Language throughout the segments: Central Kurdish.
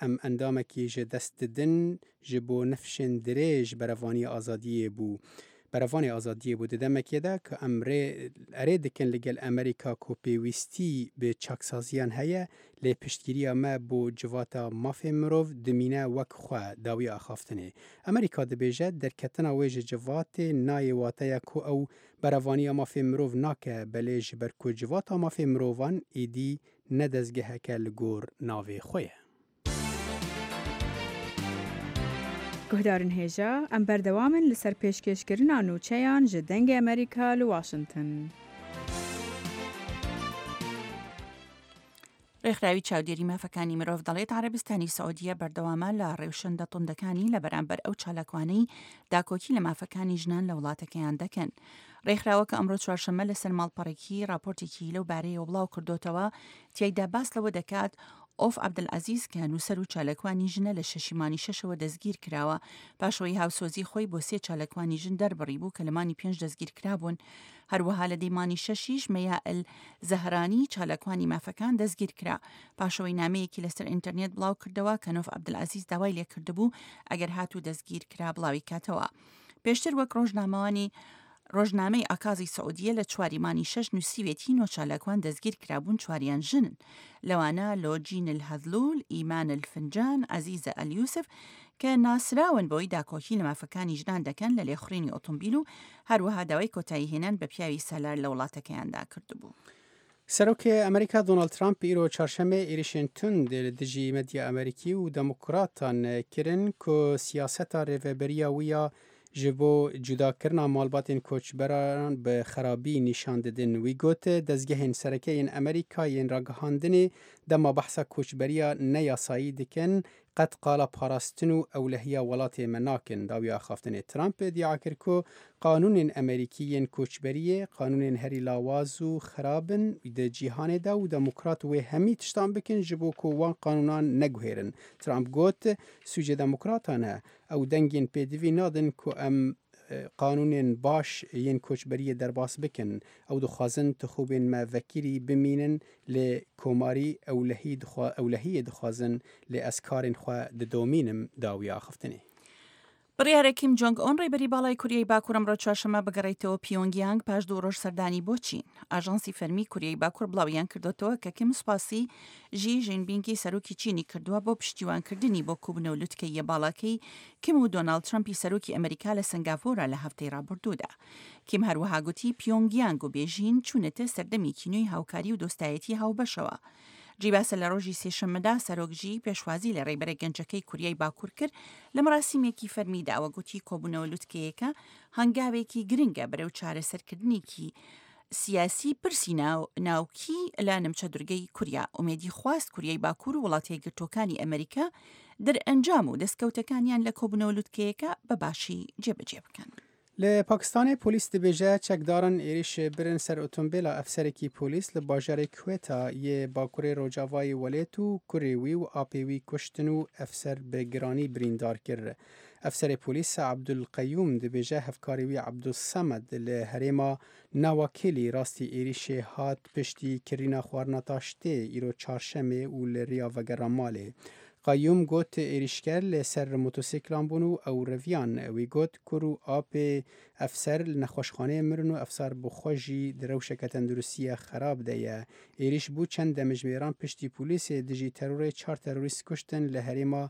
ام اندامکی جه دست دن جبو نفشن دریج برفانی آزادیه بو. برفانی آزادیه بود دمکی ده که اره دکن لگل امریکا کو پیوستی به چاکسازیان هیا لی پشتگیری ما بو جواتا مافی مروف دمینه وک خواه داوی آخافتنه. امریکا دبیجه در کتنا ویج جوات نای واتیا کو او برفانی مافی مروف ناکه بلیج بر کو جواتا مافی مروفان ایدی ندزگه که لگور ناوی خویه. گهدارن هیجا ام بردوامن لسر پیشکشکرنا نوچیان جدنگ امریکا لواشنطن. ڕێکخراوی چاودێری مافەکانی مرۆڤ دەڵێت عەرەبستانی سەعودیە بەردەوامە لە ڕێوشەندە توندەکانی لە بەرامبەر ئەو چالاکوانەی داکۆکی لە مافەکانی ژنان لە وڵاتەکەیان دەکەن. ڕێکخراوەکە ئەمڕۆ چوارشەممە لەسەر ماڵپەڕێکی راپۆرتێکی لەو بارەیەوە بڵاو کردوتەوە تیایدا باس لەوە دەکات ئۆف عەبدولعەزیز کە نووسەر و چالاکوانی ژنە لە شەشیمانی شەشەوە دەستگیر کراوە پاشەوەی هاوسۆزی خۆی بۆ 3 چالاکوانی ژن دەربڕی بوو کە لەمانی 5 دەستگیر کرابوون. هەروەها لە دەیمانی 6 مەیائل زەهرانی چالاکوانی مافەکان دەستگیر کرا پاشەوەی نامەیەکی لەسەر ئینتەرنێت بڵاو کردەوە کە نۆف عەبدولعەزیز داوای لێ کردبوو ئەگەر هاتوو دەستگیر کرا بڵاوی کاتەوە. پێشتر وەک ڕۆژنامەی ئاکازی سعودیە لە 4 6 نووسیوێتی 9 چالاکوان دەستگیر کرابوون 4یان ژنن. لەوانە لۆجین الهەذلول، ئیمان الفنجان، عەزیزە ئەلیوسف کە ناسراون بۆی داکۆکی لە مافەکانی ژنان دەکەن لە لێخوڕینی ئۆتۆمبیل و هەروەها داوای کۆتایی هێنان بە پیاوی سالار لە وڵاتەکەیاندا کردبوو. سەرۆکی ئەمریکا دۆناڵد ترامپ ئیرۆ چارشەمێ ئێریشên tund li dijî medya Amerîkî û demokratan kirin ku siyaseta rêveberiya wî ya ji bo cudakirina malbatên koçberan bi xerabî nîşan didin. Wî got dezgehên serekeyên Amerîka yên ragihandinê dema behsa koçberiya neyasayî dikin qet qala parastin û ewlehiya welatê me nakin. Dawiya xaftinê Trump iddia kir ku qanûnên Amerîkî yên koçberiyê qanûnên herî lawaz û xerabin di cîhanê de û demokrat wê hemî tiştan bikin ji bo ku wan qanûnan neguhêrin. Trump got sûcê demokratan e ew dengên pêdivî nadin ku em qanûnên baş yên koçberiyê derbas bikin. Ew dixwazin tixûbên me vekirî bimînin lê komarî ewlehiyê dixwazin lê ez karên xwe didomînim. Dawiya xaftinê. بڕیارە کیم جۆنگ ئۆن ڕێبەری باڵای کوریای باکوور ئەمڕۆ چوارشەممە بگەڕێتەوە پیۆنگیانگ پاش 2 ڕۆژ سەردانی بۆ چین. ئاژانسی فەرمی کوریای باکوور بڵاویان کردوتەوە کە کیم سوپاسی ژی ژینپینگی سەرۆکی چینی کردووە بۆ پشتیوانکردنی بۆ کوبنەوە لوتکەیە باڵاکەی کیم و دۆناڵد ترامپی سەرۆکی ئەمریکا لە سنگافۆرە لە هەفتەی ڕابردوودا. کیم هەروەها گوتی پیۆنگیانگ و بێژین چوونەتە سەردەمی کینۆی هاوکاری و دۆستایەتی هاوبەشەوە. جیباسە لە ڕۆژی سێشەممەدا سەرۆکژی پێشوازی لە ڕێبەرە گەنجەکەی کوریای باکوور کرد لە مەراسیمێکی فەرمیداوە گوتی کۆبوونەوە لوتکەیەکە هەنگاوێکی گرنگە بەرەو چارەسەرکردنێکی سیاسی پرسی ناوکی لە نمچە دورگەی کوریا. ئومێدی خواست کوریای باکوور و وڵاتە یەکگرتووەکانی ئەمریکا دەرئەنجام و دەستکەوتەکانیان لە کۆبوونەوە لوتکەیەکە بە باشی جێبەجێ بکەن. Li Pakistanê polîs dibêje çekdaran êrişê birin ser otomobîla efserekî polîs li bajarê Kuwêta yê Bakurê Rojavayê welêt û kurê wî û apê wî kuştin û efser bi giranî birîndar kir. Efserê polîs Abdulqeyyûm dibêje hevkarê wî Abdulsemed li herêma Nawa Kelî rastî êrişê hat piştî kirîna xwarina taştê îro çarşemê û li rêya vegera malê. Qayyum got êrişger li ser motosîklan bûn û ew reviyan. Wî got kur û apê efser li nexweşxaneyê mirin û efsar bi xwe jî di rewşeke tenduristiya xerab de ye. Êriş bû çend demijmêran piştî polîsê dijî terorê 4 terorîst kuştin li herêma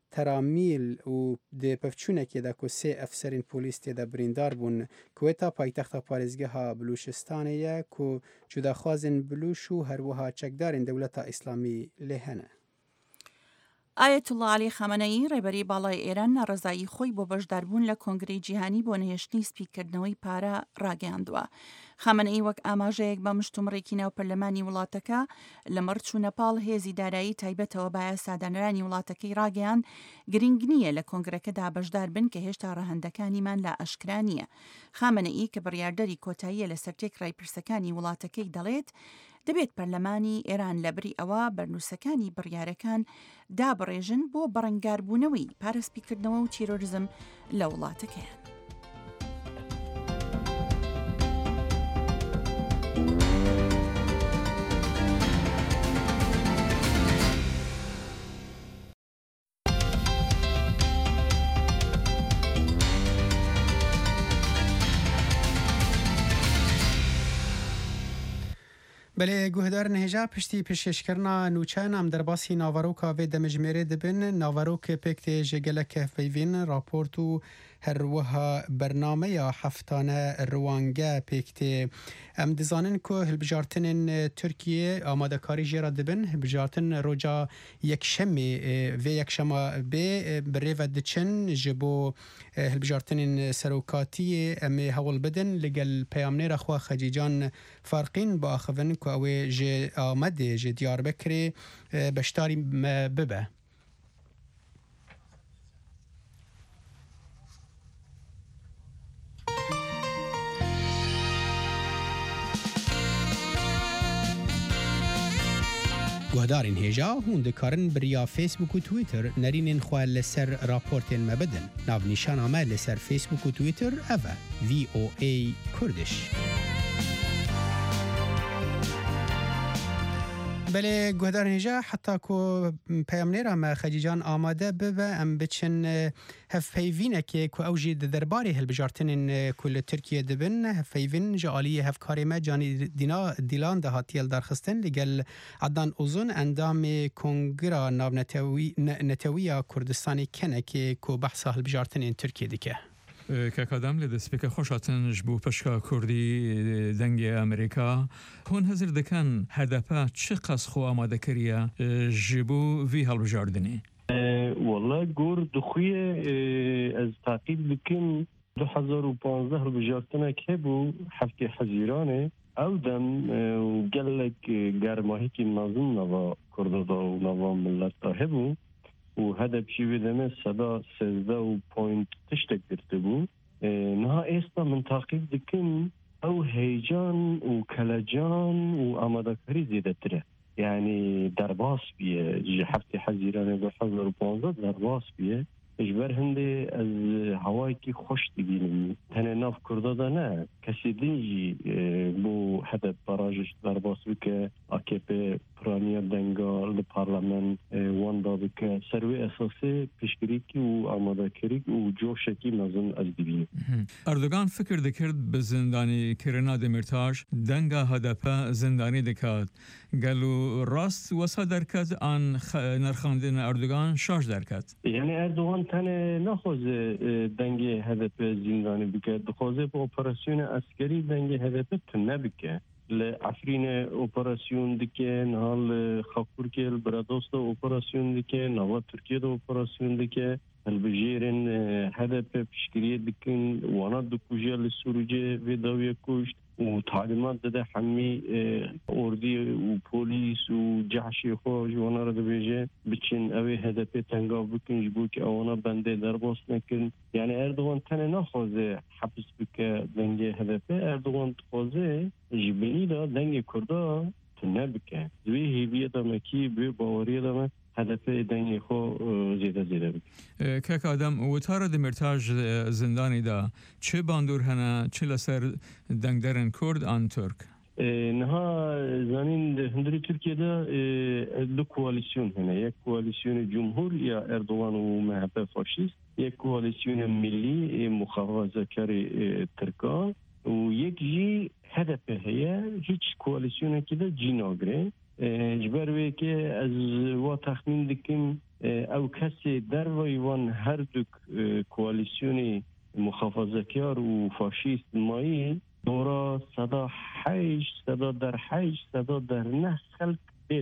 Teramîl û di pevçûnekê de ku 3 efserên polîs têde birîndar bûn. Kuwêta paytexta parêzgeha Bilûşistanê ye ku cudaxwazên Bilûş û her wiha çekdarên Dewleta İslamî lê hene. ئایەتوڵڵا عەلی خامنەئی ڕێبەری باڵای ئێران ناڕەزایی خۆی بۆ بەشداربوون لە کۆنگرەی جیهانی بۆ نەهێشتنی سپیکردنەوەی پارە ڕاگەیاندووە. خامنەئی وەک ئاماژەیەک بە مشتومڕێکی ناو پەرلەمانی وڵاتەکە لە مەڕچ و نەپاڵ هێزی دارایی تایبەتەوە با یاسادانەرانی وڵاتەکەی ڕاگەیاند گرنگ نییە لە کۆنگرەکەدا بەشدار بن کە هێشتا ڕەهەندەکانیمان لا ئەشکرا نییە. خامنەئی کە بڕیاردەری کۆتاییە لە سەرتێک ڕایپرسەکانی وڵاتەکەی دەڵێت دەبێت پەرلەمانی ئێران لەبری ئەوە بەرنووسەکانی بڕیارەکان دابڕێژن بۆ بەڕەنگاربوونەوەی پارەسپیکردنەوە و تیرۆریزم لە وڵاتەکەیان. بله گوهدار نهجا پشتی پشکشکرنا نوچان ام در باسی ناواروکا و دمجمره دبن ناواروک پکت جگلک فیوین راپورتو هر وها برنامه یا هفتانه روانگه پکت ام دزانن که هلبجارتن ترکیه آماده کاری جرا دبن هلبجارتن روجا یک شمی و یک شما به بریو دچن جبو هلبجارتن سروکاتی ام هول بدن لگل پیامنه رخوا خجیجان فرقین با آخوین که اوه جه آمده جه دیار بکری بشتاری ببه گوهدارین هیجا هونده کارن بریا فیسبوک و تویتر نرینین خواه لسر راپورتین مبدن ناو نیشان آمه لسر فیسبوک و تویتر اوه VOA کردش بله گوهدار هیجا حتی که پیامنیرا ما خجیجان آماده ببه ام بچن هف پیوینه که اوجی درباری هلبجارتن کل ترکیه دبن هف پیوین جالی هف کاری ما جانی دیلان ده هاتیل درخستن لگل عدان اوزون اندام کنگرا ناو نتوی کردستانی کنه که بحث هلبجارتن ترکیه دیگه که کدام لدسپیک خوشاتن جبو پشکا کردی دنگ امریکا هون هزر دکن هدفه چه قص خو آماده کریه جبو وی هلبجاردنی والله گور دخوی از تعقیب بکن 2015 هلبجاردنه که بو هفته حزیرانه او دم گلک گرماهی که مازن نوا کرده و نوا ملت هبو و هدف شیوه دمه صدا 13 تشتک کرده بود نها ایستا من تعقیب دکن او هیجان و کلجان و آماده کاری زیده تره یعنی درباس بیه هفته حزیرانه 2015 درباس بیه اجبر هنده از هوایی که خوش دیگیم تنه ناف کرده دا نه کسی دینجی بو هدف براجش درباس بکه AKP پرانیا دنگا لپارلمان واندا بکه سروی اساسی پیشگیری و آماده کری و جوشکی مزن از دیبیم اردوغان فکر دکرد به زندانی کرنا دمیرتاش دنگا هدفه زندانی دکاد گلو راست وسا درکد آن نرخاندن اردوغان شاش درکد یعنی اردوغان تنه نخوزه دنگ هدف زندانی بکه دخوزه با اپراسیون عسکری دنگ هدف تنه بکه لعفرین اپراسیون دکه نهال خاکور که البرادوست اپراسیون دکه نوا ترکیه دو اپراسیون دکه البجیرن هدف پیشگیری دکن وانا دکوژه لسوروجه و داویه کشت و تعلیمات داده همی اردی و پلیس و جحشی خواه جوانا را دبیجه بچین اوی هدف تنگا بکن جبو که اوانا بنده در باس نکن یعنی اردوغان تنه نخوازه حبس بکه دنگ هدف اردوغان خوازه جبینی دا دنگ کرده تنه بکه دوی هیویه دامکی بی باوری دامه هدف دنگی خو زیده بکن که آدم و تارا دمیرتاج زندانی دا چه باندور هنه چه لسر دنگدرن کرد آن ترک؟ نها زانین هندری ترکیه دا دو کوالیسیون هنه یک کوالیسیون جمهور یا اردوغان و مهبه فاشیست یک کوالیسیون ملی مخافظه‌کار ترکا و یک جی هدف هیا هیچ کوالیسیون که دا جی ناگره جبر وی که از و تخمین دکیم او کسی در ویوان هر دو کوالیسیون محافظه‌کار و فاشیست مایی دورا صدا در نه خلق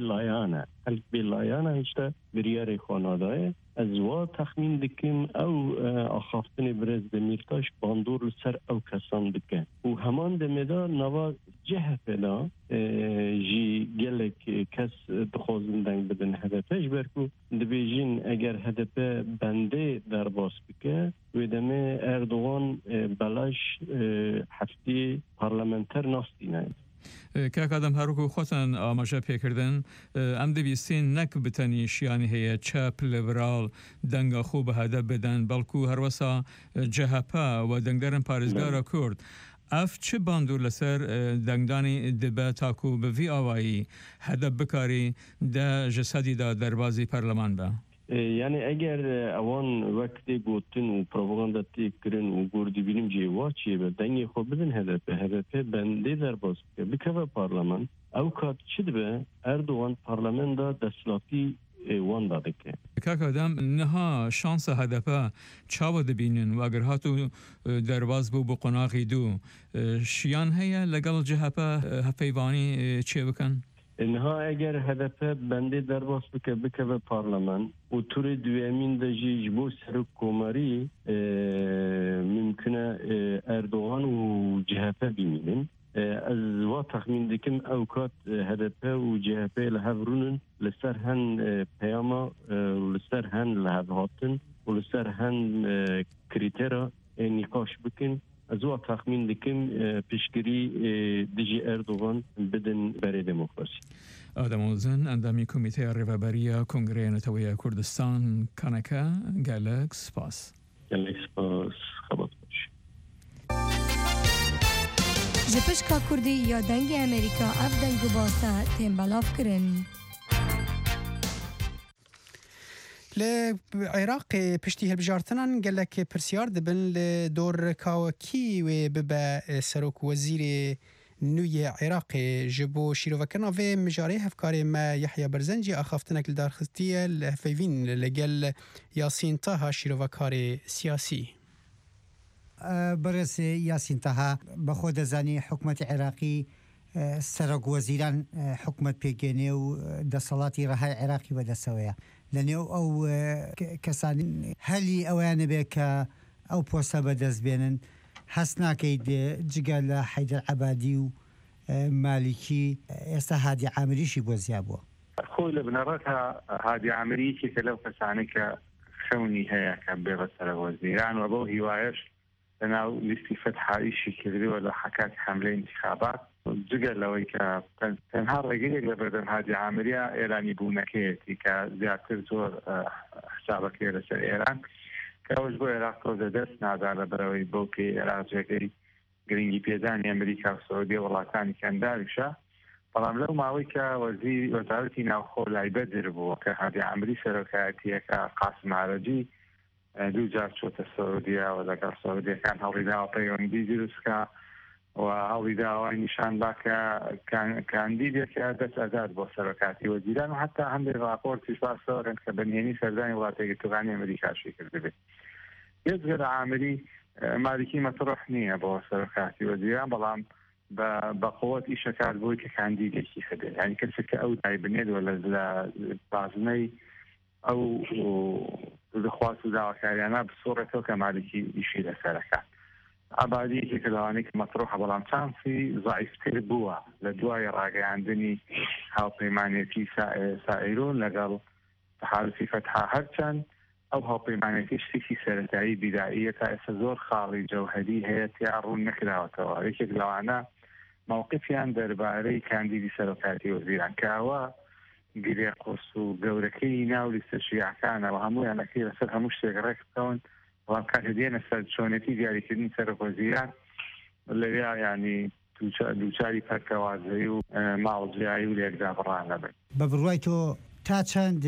بلایانه هشته بریار خاناده از و تخمین دکیم او آخافتن برز دمیرتاش باندور لسر او کسان دکه و همان دمیده نوا جه پیدا جی گلک کس دخوازن دنگ بدن هدفش برکو دبیجین اگر هدف بنده در باس بکه و دمه اردوغان بلاش هفتی پارلمنتر ناستی نه که آدم هر کو خواستن آماجه پیکردن ام دبیستین نک بتنی شیانی هی چپ لیبرال دنگا خوب هدف بدن بلکو هر وسا جهپا و دنگدرن پارزگارا کرد اف چه باندور لسر دنگدانی دبه تاکو به وی آوایی هدف بکاری ده جسدی ده دربازی پارلمان با یعنی اگر اوان وقتی گوتن و پروپاگاندا تکرن و گردی بینیم جیوا چیه به دنگی خوب بدن هدف بنده در باز بکه پارلمان او کات چی دبه اردوغان پارلمان دا دستلاتی وان داده که کاکادم نها شانس هدفه چاو دبینن و اگر هاتو درواز بو بقناغی دو شیان هیا لگل جهپه هفیوانی چه بکن؟ انها اگر هدفه بنده درواز بکه به پارلمان و طور دوامین دجی جبو سر کوماری ممکنه اردوغان و جهپه بینیم از وا تخمین دکم اوقات هدفه و جهپه لهورونن لسر هن پیاما و لسر هن لهبهاتن و لسر هن کریترا نقاش بکن از وا تخمین دکم پیشگیری دیجی اردوغان بدن برای دموکراسی. آدم اوزن اندامی کمیته ریوبری کنگره نتوی کردستان کانکا گالک سپاس. گالک سپاس خبات باش. جپشکا کردی یا دنگ امریکا اف دنگو باسا تیم بلاف کرن. لعراق پشتی هلبجارتنان گلک پرسیار دبن لدور کاوکی و ببا سروک وزیر نوی عراق جبو شیروکرنا و مجاره هفکار ما یحیی برزنجی آخافتنک لدارخستیه لحفیوین لگل یاسین طه شیروکار سیاسی. برس یاسین طه بخود زنی حکومت عراقی سرک وزیران حکومت پیگنه و دستالاتی رهای عراقی و دستویه لنیو او کسانی هلی اوان بک او پوسا بدز بینن حسنا کید جگل حیدر عبادی و مالکی استهادی عامریشی بوزیابو خوی لبنراتها هادي عامری که لو کسانی که خونی هيا كان بيغسر وزيران وابو هوايش لنا لستي فتحة إشي كذي ولا حكاك حملة انتخابات جگە لەوەی کە تەنها ڕێگەیەک لە بەردەم هادی عامریە ئێرانی بوونەکەیەتی کە زیاتر زۆر حسابەکەی لەسەر ئێران کە ئەوش بۆ عێراق تۆزە دەست نادا لە بەرەوەی بەڵکەی عێراق جێگەی گرنگی پێدانی ئەمریکا و سعودیە وڵاتانی کەنداویشە بەڵام لەو ماوەی کە وەزارەتی ناوخۆ لایبەدر بووە کە هادی عامری سەرۆکایەتیەکە قاسم عارەجی دوو جار چۆتە سعودیە و لەگەڵ سعودیەکان هەڵیداوە پەیوەندی دروستکە و هەڵی داوای نیشان باکە کاندیدێکە دەست ئازاد بۆ سەرۆکاتی وەزیران و حتا هەندێک راپۆرتیش باسەوەرن کە بەنهێنی سەردانی وڵاتە یەکگرتووەکانی ئەمریکاشی کردبێت. بێجگە لە عامری مالکی مەطرح نییە بۆ سەرۆکاتی وەزیران بەڵام بە قووەت ئیشەکات بووی کە کاندیدێکی هەبێت یعنی کەسێک کە ئەو دایبنێت لە بازنەی ئەو دەخواست و داواکاریانە بسوڕێتەوە کە مالکی ئیشی لەسەرەکات. عبادی که لوانی که مطروحه بلام چانسی ضعیفتر بووە لە دوای ڕاگەیاندنی هاوپەیمانێتی سائیرون لەگەڵ تحالفی فتحا هەرچەند ئەو هاوپەیمانێتی شتێکی سەرەتایی بیدائیە تا ئێستا زۆر خاڵی جەوهەری هەیە تیا ڕوون نەکراوەتەوە یەکێک لەوانە مووقفیان دەربارەی کاندیدی سەرۆکاتی وەزیران کە ئەوە گرێ قورس و گەورەکەی ناو لیستە شیعەکانەوە هەموویانەکەی لەسەر هەموو شتێک ڕێکبکەون بەڵام کاتێ دێنە سەر چۆنێتی دیاریکردنی سەرۆکوەزیران لەوێ ینی دووچاری پەرکەوازایی و ماوەجیایی و لێکدابڕانە بێت. بە بڕوای تۆ تا چەند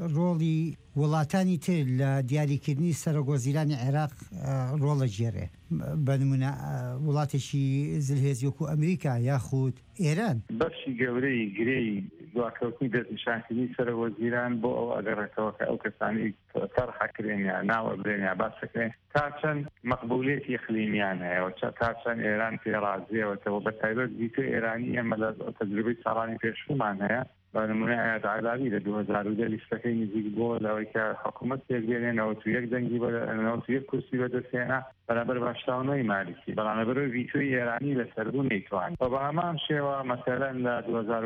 ڕۆڵی وڵاتانی تر لە دیاریکردنی سەرۆکوەزیرانی عێراق ڕۆڵە ژێرێ بە نمونە وڵاتێکی زلهێزی وەکو ئەمریکا یاخود ئێران بەشی گەورەی گرەی دواکەوتنی دەستنیشانکردنی سەرۆکوەزیران بۆ ئەو ئەگەڕێتەوە کە ئەو کەسانی تەرحەکرێن یا ناوەبرێن یا باسەکرێن تا چەند مەقبوولێتی اقلیمیان هەیە تا چەند ئێران پێ ڕازیەوەتەوە بە تایبەت دیتە ئێرانی ئێمە لە تەجروبەی ساڵانی پێشوومان هەیە بە نمونە ئایەت عەلاوی لە 2010 لیستەکەی نزیک بۆ لەوەی کە حکوومەت پێکدێنێ 91 دەنگی 91 کورسی بەدەستێنا بەرامبەر باشتاونەی مالکی بەڵام لەبەرەوەی ڤیتۆی ئێرانی لەسەربوو نەیتوانێت بە هەمان شێوە مەسەلەن لە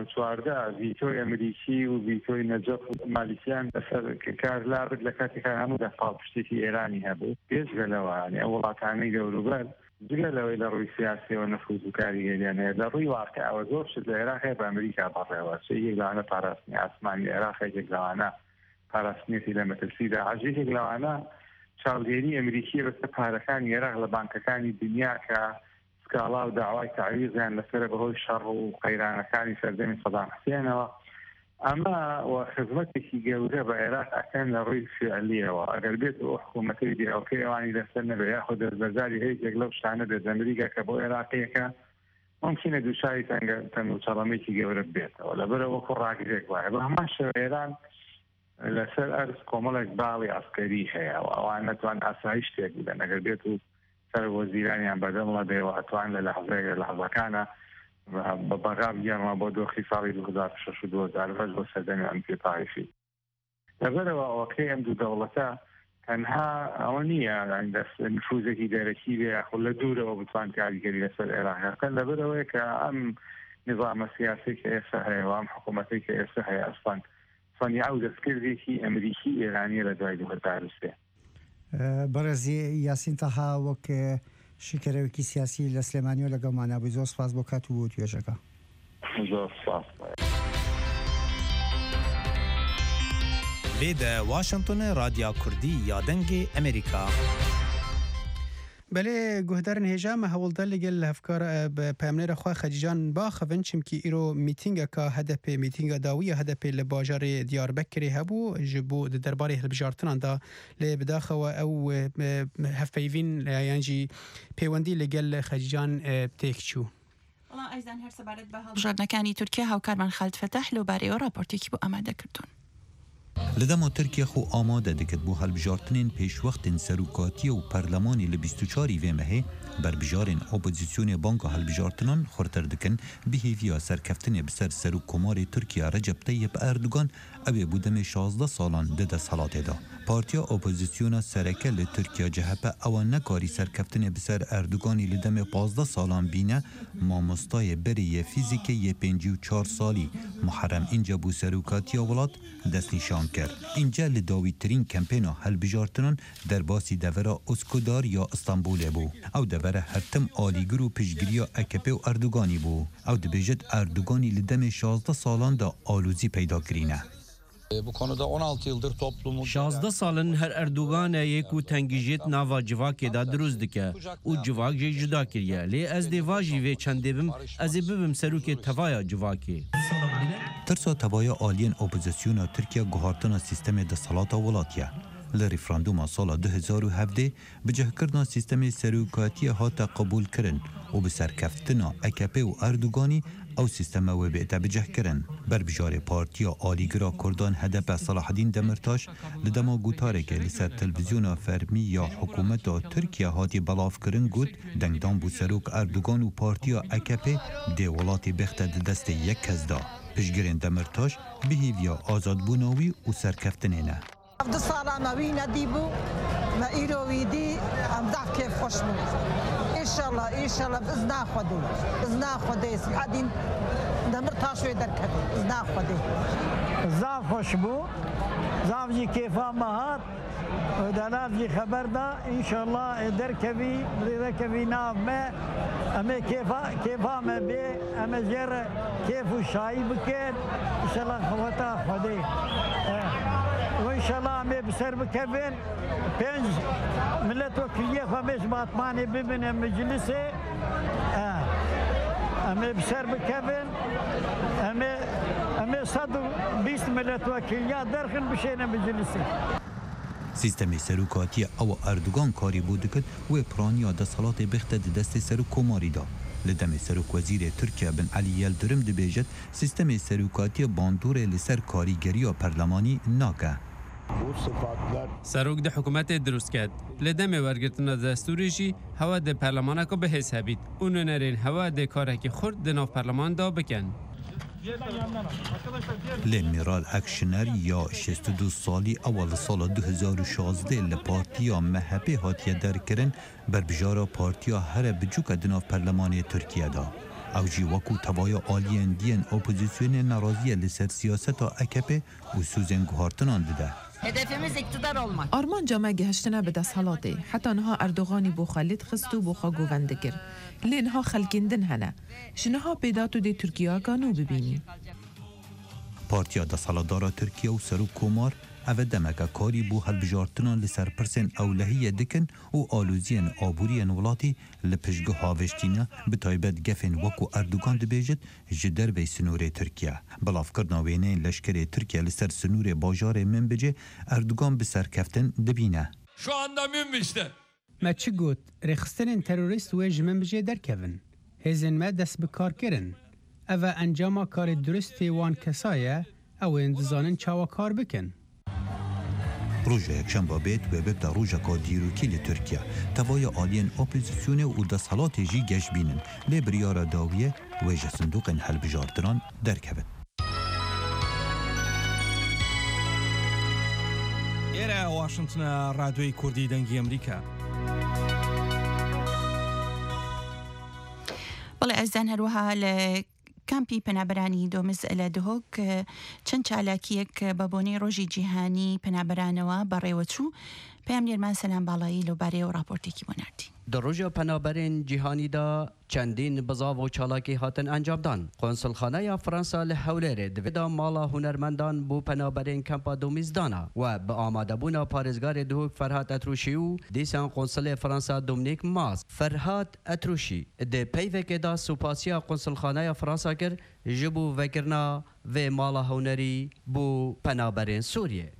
2014 ڤیتۆی ئەمریکی و ڤیتۆی نەجەف مالیکیان لەسەر کار لابد لە کاتێکە هەموو دەفاڵپشتێکی ئێرانی هەبوو پێشگە لەوانێ ئەو وڵاتانەی دەوروبەر جگە لەوەی لە ڕووی سیاسیەوە نەفوز و کاریگەریان هەیە لە ڕووی واقعەوە زۆر شت لە عێراق هەیە بە ئەمریکا بەڕێوە یەک لەوانە پاراستنی ئاسمانی عێراق یەک لەوانە پاراستنیەتی لە مەترسیدا عەجیبێک لەوانە چاودێری ئەمریکی بەسەر پارەکانی عێراق لە بانکەکانی دنیا کە سکاڵا و داوای تعویزیان لەسەر بەهۆی شەڕ و قەیرانەکانی سەردەمی سەدام حوسێنەوە ئەمە خزمەتێکی گەورە بە عێراق ئەکەن لە ڕووی فعلیەوە ئەگەر بێت ئەو حکوومەتەی دیاوکەی ئەوانی لەسەر نەبێ یاخود دەستبەرداری هەیەکێک لەو شتانە بێت ئەمریکا کە بۆ عێراقیەکە ممکنە دووشاری تەنگوچەڵەمێکی گەورە بێتەوە لەبەرە وەکو ڕاگرێک وایە بە هەمان شێوە ئێران لەسەر ئەرز کۆمەڵێک باڵی ئەسکەری هەیە و ئەوان نەتوان ئاسایی شتێک بدەن ئەگەر بێت و سەر وەزیرانیان بەدەمڵە بێەوە ئەتوان لە لەحظەکانە بە بەغا بگەڕمە بۆ دۆخی ساڵی 2006 و 2010 بۆ سەردەمی ئەمپی تاریفی لەبەرەوە ئەوەکەی ئەم دوو دەوڵەتە تەنها ئەوە نییە نفوزێکی دەرەکی بێ یاخۆ لە دوورەوە بتوان کاریگەری لەسەر عێراقەکەن لەبەرەوەی کە ئەم نظامە سیاسی کە ئێستا هەیە و ئەم حکوومەتەی کە ئێستا هەیە ئەسپان فەنی ئەو دەستکردێکی ئەمریکی ئێرانیە لە دوای 2023 بەڕێزی یاسین تەها وەک شکرەوەکی سیاسی لە سلێمانیەوە لەگەڵمانە بووی زۆر سپاس بۆ کات و بۆ توێژەکە زۆر سپاس بێدە واشنگتن رادیا کوردی یا دەنگی ئەمریکا بەلێ گوهدارن هێژامە هەوڵدا لەگەل لە هەفکار پەیامنێرە خوا خەجیجان باخەبن چمکی ئیرۆ میتینگەکە هەدەپێ میتینگە داویە هەدەپێ لە باژارێ دیاربەکرێ هەبوو ji بۆ دەربارەی هەڵبژارتناندا لێ بداخەوە ئەو هەفپەیڤین یانجی پەیوەندی لەگەل خەجیجان تێکچوو ئەیزان هەر سەبارەت بە هەڵبژاردنەکانی تورکیا هاوکارمان خالد فەتاح لەبارەیەوە راپۆرتێکی بۆ ئامادەکردوون لەدەما تورکیا خۆ ئامادە دەکرد بۆ هەڵبژارتنên پێشوەختên serokatiya û پەرلەمانê li 24 vê mehê berbijarên opozîsyonê banka هەڵبژارتنان xurtir dikin bihêviya serkeftinê bi ser serokkomarê Tirkiya Recep Tayyip Erdogan ew ê bû demê 16 salan di desthilatê da. Partiya opozîsyona sereke li Tirkiya CHP ewa nekarî serkeftinê bi ser Erdoganî li demê 15 salan bîne mamostayê berê yê fîzîkê yê 54 salî Muherrem İnce bû serokatiya welat destnîşan kir. İnce li dawîtirîn kempêna helbijartinan derbasî devera Üsküdar ya İstanbulê bû. Ew devere hertim alîgir û piştgiriya AKP û Erdoganî bû. Ew dibêjit Erdoganî li demê 16 salan da alûzî peyda kirîne. Bu konuda 16 yıldır toplumu 16 salın her Erdogan'a yekû tengîjêt nava civakê da dirûz dike û civak jê juda kiriye. Lê ez dê vajî vê çendê bim ez ê bibim serokê tevaya civakê. Tirsa tevaya aliyên opozisyona Tirkiya guhartina sîstemê desthelata welatî ye. Li referanduma sala 2017 bicihkirina sîstemê serokatiye hate qebûl kirin û bi serkeftina AKP û Erdoganî ew sîstema wê bête bicihkirin. Berbijarê Partiya Alîgira Kurdan HDP Salahdîn Demirtaş li dema gotarekê li ser televizyona fermî ya hikûmeta Tirkiye hatî belavkirin got dengdan bû serok Erdogan û Partiya AKP dê welatê bexte di destê yek kes da. Piştgirên Demirtaş bihêviya azadbûna wî û serkeftinê ne. Du salama wî nedîbû me îro wî dî em dah kêf xweş bû. İnşallah bi izna Xwedê. İzna Xwedê Sihedîn Demirtaş wê derkeve. İzna Xwedê. Zav xweş bû. Zav jî kêfa me hat. Delav jî xeber da inşallah derkevî derkevî nav me em ê kêfa me bê em ê jê re kêf û şayî bikin inşallah xeweta Xwedê. İnşallah em ê bi ser bikevin pênc milletvekiliyê xwe mêj matmanê bibîne meclisê em ê bi ser bikevin em ê 120 milletvekiliya derxin bişêne meclisê. Sîstemê serokatiye ew Erdogan karî bû dikir wê piraniya desthilatê bexte di destê serokkomarî da. Li demê Serokwezîrê Tirkiye bin Elî Yildirim dibêjit sîstemê serokatiye bandorê li ser karîgeriya perlemanî nake. Serok di hikûmetê dirûst ket. Li demê wergirtina destûrê jî hewa di perlemaneka bihêz hebît û nûnerên hewa dê karekî xurt di nav perleman da bikin. Lê Miral Ekşiner ya 62 salî ewa li sala 2016 li Partiya MHP hatiye derkirin berbijara Partiya here biçûk di nav perlemanê Tirkiye da. Ew jî wekû tevaya aliyên diyên opozisyonê nerazîye li ser siyaseta AKP û sûzên guhartinan dide. Hedefimiz iktidar olmak. Armanca me gihiştina bi desthilatê heta niha Erdoganî bû xwe lêt xist û bû xwe govend dikir. Lê niha xelkên din hene. Ji niha pêdat û dê Tirkiya nû bibînî. Partiya Desthilatdara Tirkiye û Serokkomar ev demeke karî bû helbijartinan li ser pirsên ewlehiyê dikin û alûziyên aboriyên welatî li piştgih haveştîne bi taybet gefên wekû Erdogan dibêjit ji dervey sinûrê Tirkiye. Belavkirina wêneyên leşkerê Tirkiye li ser sinûrê bajarê Minbicê Erdogan bi serkeftin dibîne. Şu anda Minbic'te. Me çi got rêxistinên terorîst wê ji Minbicê derkevin. هێزن me dest bi kar kirin. Ev e encama karê duristê wan kesa ye, ew ên dizanin çawa kar bikin. Roja yekşemba bêt wê bibda rojeka dîrokî li Tirkiye. Tevaya aliyên opozîsyonê û desthilatê jî geş bînin. Lê biryara dawiye wê ji sindoqên helbijartinan derkevin. ئێرە واشنگتنە ڕادیۆی کوردی دەنگی ئەمریکا. بەڵێ ئەزدان هەروەها لە کامپی پەنابەرانی دۆمز لە دهۆک چەند چالاکیەک بە بۆنەی ڕۆژی جیهانی پەنابەرانەوە بەڕێوەچوو پێم نێرمان سەلام باڵایی لەوبارەیە و راپۆرتێکی بۆ ناردی. در روژا پنابرین جیهانی دا چندین بزاو و چالاکی هاتن انجام دان. قنصلخانه فرانسا لحولره دویدا مالا هنرمندان بو پنابرین کمپا دومیزدانا و به آماده بونا پارزگار دهوک فرهاد اتروشی و دیسان قنصل فرانسا دومنیک ماس. فرهاد اتروشی ده پیوک دا سوپاسیا قنصلخانه فرانسا کر جبو وکرنا و مالا هنری بو پنابرین سوریه.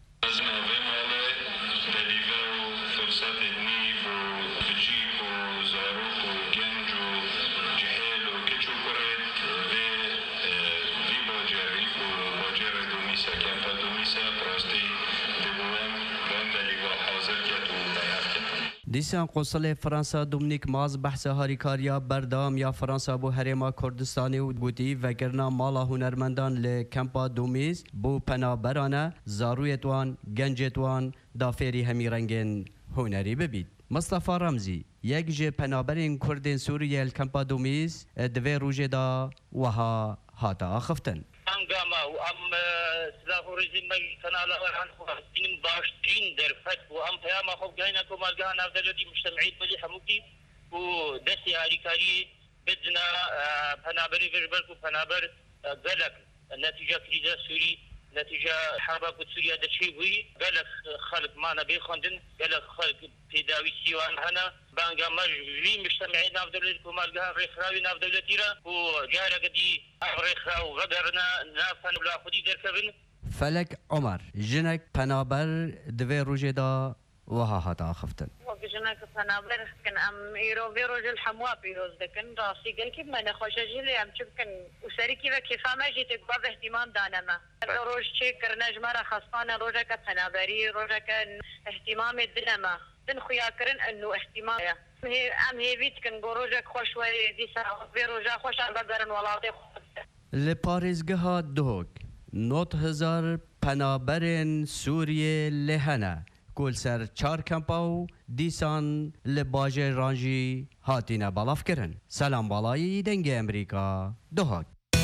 دیسان قنصل فرانسا دومنیک ماز بحث هاریکاریا بردام یا فرانسا بو هرما کردستانی و گوتی وگرنا مالا هنرمندان لکمپا دومیز بو پنابرانه زارویتوان گنجتوان دافری همی رنگین هنری ببید. مصطفى رمزی یک جه پنابرین کردین سوریه الکمپا دومیز دوی روژه دا وها هاتا خفتن. انگاما و ام سلاح و رژیم کانال آن خواستیم باشترین در فتح و ام پیام خوب گهینا کمالگاه نافذاتی مجتمعی ولی حموکی و دستی هاریکاری بدنا پنابری وربرک و پنابر گلک نتیجه کریزه سوری نتیجه حرب سوریا دچی وی گلک خلق ما نبی خواندن گلک خلق پیداوی سیوان هنا بانگاما وی مجتمعی نافذاتی کمالگاه رخراوی نافذاتی را و جاره قدی رخراو غدرنا نافن بلا خودی درکبن. فلک عمر جنک پنابر دوی روژه دا وها هاتا خفتن. جنك فنابر كان ام ايرو فيروج الحموا بيروز دكن راسي قال كيف ما نخوش اجي ام كان وساري كيف ما جيت باب اهتمام دانما روج شي كرناج مره خاصه روجك فنابري روجك اهتمام الدنما تنخيا كرن انه اهتمام هي ام هي بيت كان روجك خوش وري دي ساعه فيروجا خوش بقرن ولاطي لپارزگاه دوک 9000 پنابرن سوریه لهنه کل سر 4 کمپاو دیسان لباجه رانجی هاتینه بالاف کرن. سلام بالایی دنگ امریکا دوهاک.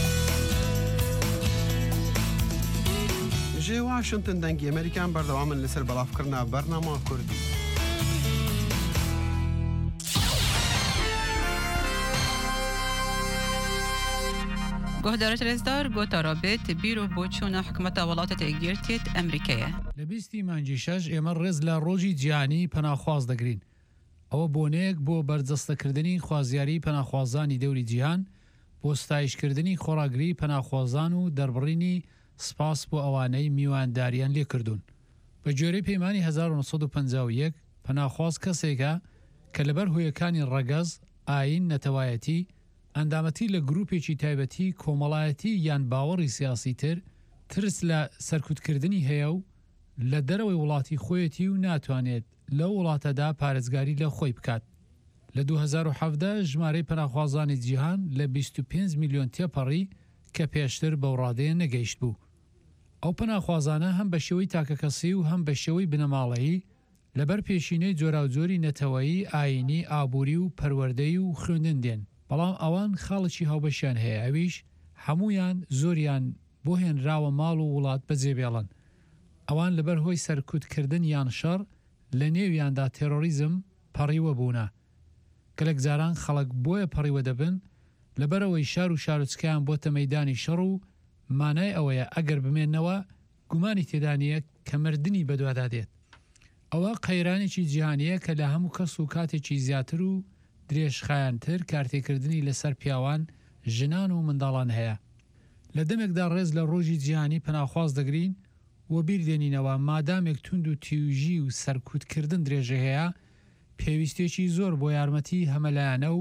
جه واشنطن دنگ امریکان بردوام لسر بالاف کرنا برنامه کردی. گهدارت رزدار گوتا رابط بیرو بوچونا حکمت ولات تگیرتیت امریکیه. لبیستی منجیشش ایمر رز لروجی جیانی پناخواز دگرین. او بونیک بو بردستکردنی خوازیاری پناخوازانی دوری جیهان، بو ستایش کردنی خوراگری پناخوازان و دربرینی سپاس بو اوانه میوانداریان لی کردون. به جوری پیمانی 1951 پناخواز کسی که لبر هویکانی رگز، آین نتوایتی، ئەندامەتی لە گروپێکی تایبەتی کۆمەڵایەتی یان باوەڕی سیاسی ترس لە سەرکوتکردنی هەیە و لە دەرەوەی وڵاتی خۆیەتی و ناتوانێت لە وڵاتەدا پارێزگاری لە خۆی بکات. لە 2017 ژمارەی پەناخوازانی جیهان لە 25 میلیۆن تێپەڕی کە پێشتر بەو ڕادەیە نەگەیشت بوو. ئەو پەناخوازانە هەم بە شێوەی تاکەکەسی و هەم بە شێوەی بنەماڵەیی لەبەر پێشینەی جۆراوجۆری نەتەوەیی ئاینی ئابووری و پەروەردەی و خوێندن دێن. بەڵام ئەوان خاڵکی هاوبەشیان هەیە ئەویش هەمویان زۆریان بۆ هێنراوە ماڵ و وڵات بەجێبێڵن. ئەوان لەبەر هۆی سەرکوتکردن یان شەڕ لە نێویاندا تێرۆریزم پەڕیوە بوونە. گەلێک جاران خەڵک بۆیە پەڕیوە دەبن لەبەرەوەی شار و شارۆچکەیان بۆتە مەیدانی شەڕ و مانای ئەوەیە ئەگەر بمێننەوە گومانی تێدانیە کە مردنی بەدووادا دێت. ئەوە قەیرانێکی جیهانیە کە لە هەموو کەس و کاتێکی زیاتر و درێژخایانتر کارتێکردنی لەسەر پیاوان ژنان و منداڵان هەیە. لە دەمێکدا ڕێز لە ڕۆژی جیهانی پەناخواز دەگرین و بیردێنینەوە مادامێک توند و تیوژی و سەرکوتکردن درێژە هەیە پێویستێکی زۆر بۆ یارمەتی هەمەلایەنە و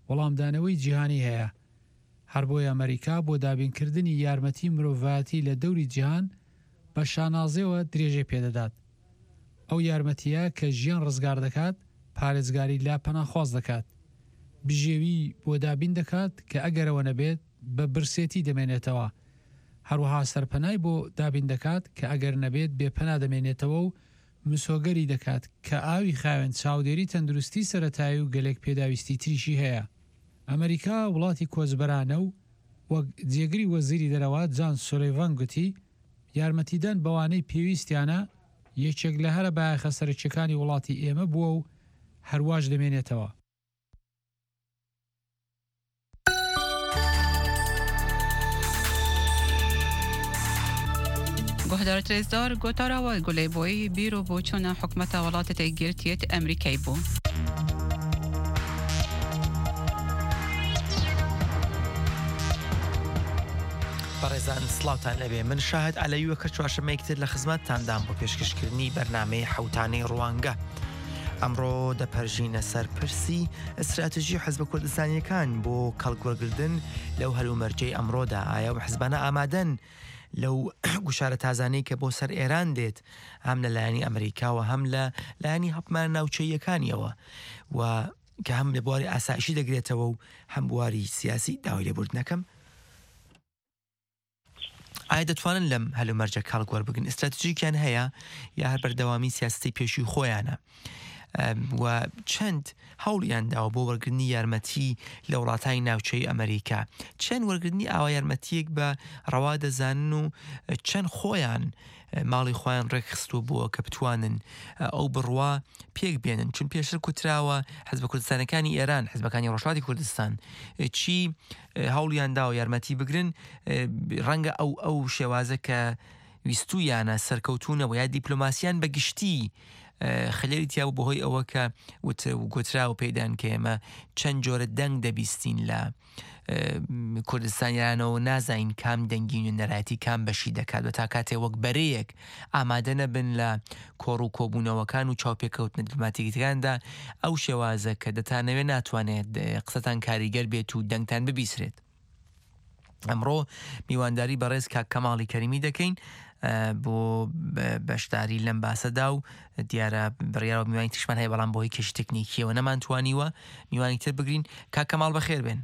وەڵامدانەوەی جیهانی هەیە. هەر بۆی ئەمریکا بۆ دابینکردنی یارمەتی مرۆڤایەتی لە دەوری جیهان بە شانازەوە درێژەی پێدەدات. ئەو یارمەتیە کە ژیان ڕزگار دەکات پارێزگاری لا پەناخواز دەکات. بژێوی بۆ دابین دەکات کە ئەگەرەوە نەبێت بە برسێتی دەمێنێتەوە. هەروەها سەرپەنای بۆ دابین دەکات کە ئەگەر نەبێت بێپەنا دەمێنێتەوە و مسۆگەری دەکات کە ئاوی خاوێن چاودێری تەندروستی سەرەتایی و گەلێک پێداویستی تریشی هەیە. ئەمریکا وڵاتی کۆچبەرانە و وەک جێگری وەزیری دەرەوە جان سۆلیڤان گوتی یارمەتیدان بەوانەی پێویستیانە یەکێک لە هەرە بایەخە سەرچەکانی وڵاتی ئێمە بووە و هەرواش دەمێنێتەوە. گۆهدار ترێزدار گۆتاراوە گولێبۆی بیرۆ بۆ چۆنە حکومەتە وڵاتەتی گرتیت ئەمریکای بوو. بەڕێزان سڵاوتان لەبێ من شاهد ئالەیوە کە چوارشەمەیەکتر لە خزمەتتاندام بۆ پێشکەشکردنی بەرنامەی حەوتانەی ڕوانگە. ئەمڕۆ دەپەرژینە سەر پرسی ئستراتژی حزب کوردستانیەکان بۆ کەڵگوەرگردن لەو هەلومەرجەی ئەمڕۆدا ئایا و حزبانە ئامادەن لەو گوشارە تازانەی کە بۆ سەر ئێران دێت هەم لە لایەنی ئەمریکاوە هەم لە لایەنی هەپمان ناوچەیەکانیەوە و کە هەم لە بواری ئاسایشی دەگرێتەوە و هەم بواری سیاسی داوای لێبوردنەکەم. ئایا دەتوانن لەم هەلومەرجە کاڵگوەر بگن ئستراتژیکیان هەیە یا هەر بەردەوامی سیاستی پێشی خۆیانە و چەند هەوڵیان داوە بۆ وەرگرتنی یارمەتی لە وڵاتانی ناوچەی ئەمریکا چەند وەرگرتنی ئاوا یارمەتیەک بە ڕەوا دەزانن و چەند خۆیان ماڵی خۆیان ڕێکخستووە بووە کە بتوانن ئەو بڕوا پێک بێنن چون پێشتر کوتراوە حزب کوردستانەکانی ئێران حزبەکانی ڕۆژهەڵاتی کوردستان چی هەوڵیان داوە یارمەتی بگرن ڕەنگە ئەو شێوازە کە ویستویانە سەرکەوتونەوە یا دیپلۆماسیان بە گشتی خلێری تیا و بەهۆی ئەوە کە گوترا و پێدان کە ئێمە چەند جۆرە دەنگ دەبیستین لە کوردستانیانەوە نازین کام دەنگین و نەرایەتی کام بەشی دەکات و تا کاتێ وەک بەرەیەک ئامادە نەبن لە کۆڕ و کۆبوونەوەکان و چاوپێکەوتنە دیپلۆماتیکەکاندا ئەو شێوازە کە دەتانەوێت ناتوانێت قسەتان کاریگەر بێت و دەنگتان ببیسرێت. ئەمڕۆ میوانداری بەڕێز کاک کەماڵی کەریمی دەکەین بۆ بەشداری لەم باسەدا و دیارە بڕیارەوە میوانی تشمان هەیە بەڵام بۆی کەش تەکنیکیەوە نەمانتوانیوە میوانی تر بگرین. کاک کەماڵ بەخێر بێن.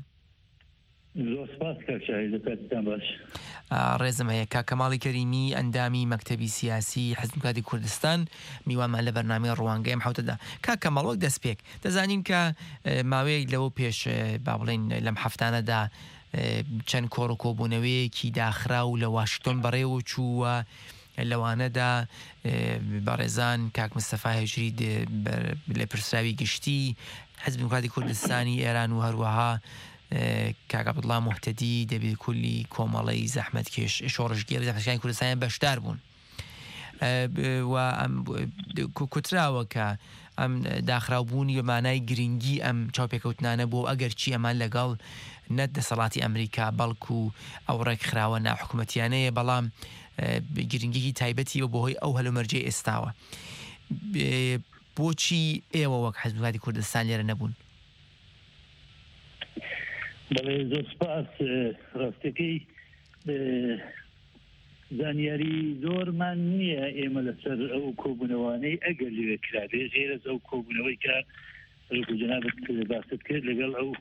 ڕێزم هەیە کاک کەماڵی کەریمی ئەندامی مەکتەبی سیاسی حزب دموکراتی کوردستان میوانمان لە بەرنامەی ڕوانگەی ئەم حوتەدا. کاک کەماڵ وەک دەستپێک دەزانین کە ماوەیەک لەوە پێش با بڵێن لەم هەفتانەدا چەند کۆڕ و کۆبوونەوەیەکی داخرا و لە واشنگتۆن بەڕێوە چووە لەوانەدا بەڕێزان کاک مستەفا هێژری لە پرسراوی گشتی حزب دموکراتی کوردستانی ئێران و هەروەها کاک عەبدوڵڵا موحتەدی دەبێت کولی کۆمەڵەی زەحمەتکێش شۆڕژگیر زەحمەتکێشانی کوردستانیان بەشدار بوون و کوتراوە کە ئەم داخراوبوونی بە مانای گرنگی ئەم چاوپێکەوتنانە بۆ ئەگەر چی ئەمان لەگەڵ نەت دەسەڵاتی ئەمریکا بەڵکو ئەو ڕێکخراوە ناحکومەتیانەیە بەڵام گرنگیی تایبەتی و بۆهۆی ئەو هەلومەرجەی ئێستاوە بۆچی ئێوە وەک حزب دموکراتی کوردستان لێرە نەبوون؟ بەڵێ زۆر سپاس ڕاستەکەی زانیاری زۆرمان نییە ئێمە لەسەر ئەو کۆبوونەوانەی ئەگەر لێوێ کرابێ غێرە ئەو کۆبوونەوەی کە جەنابەت باست کرد لەگەڵ ئەو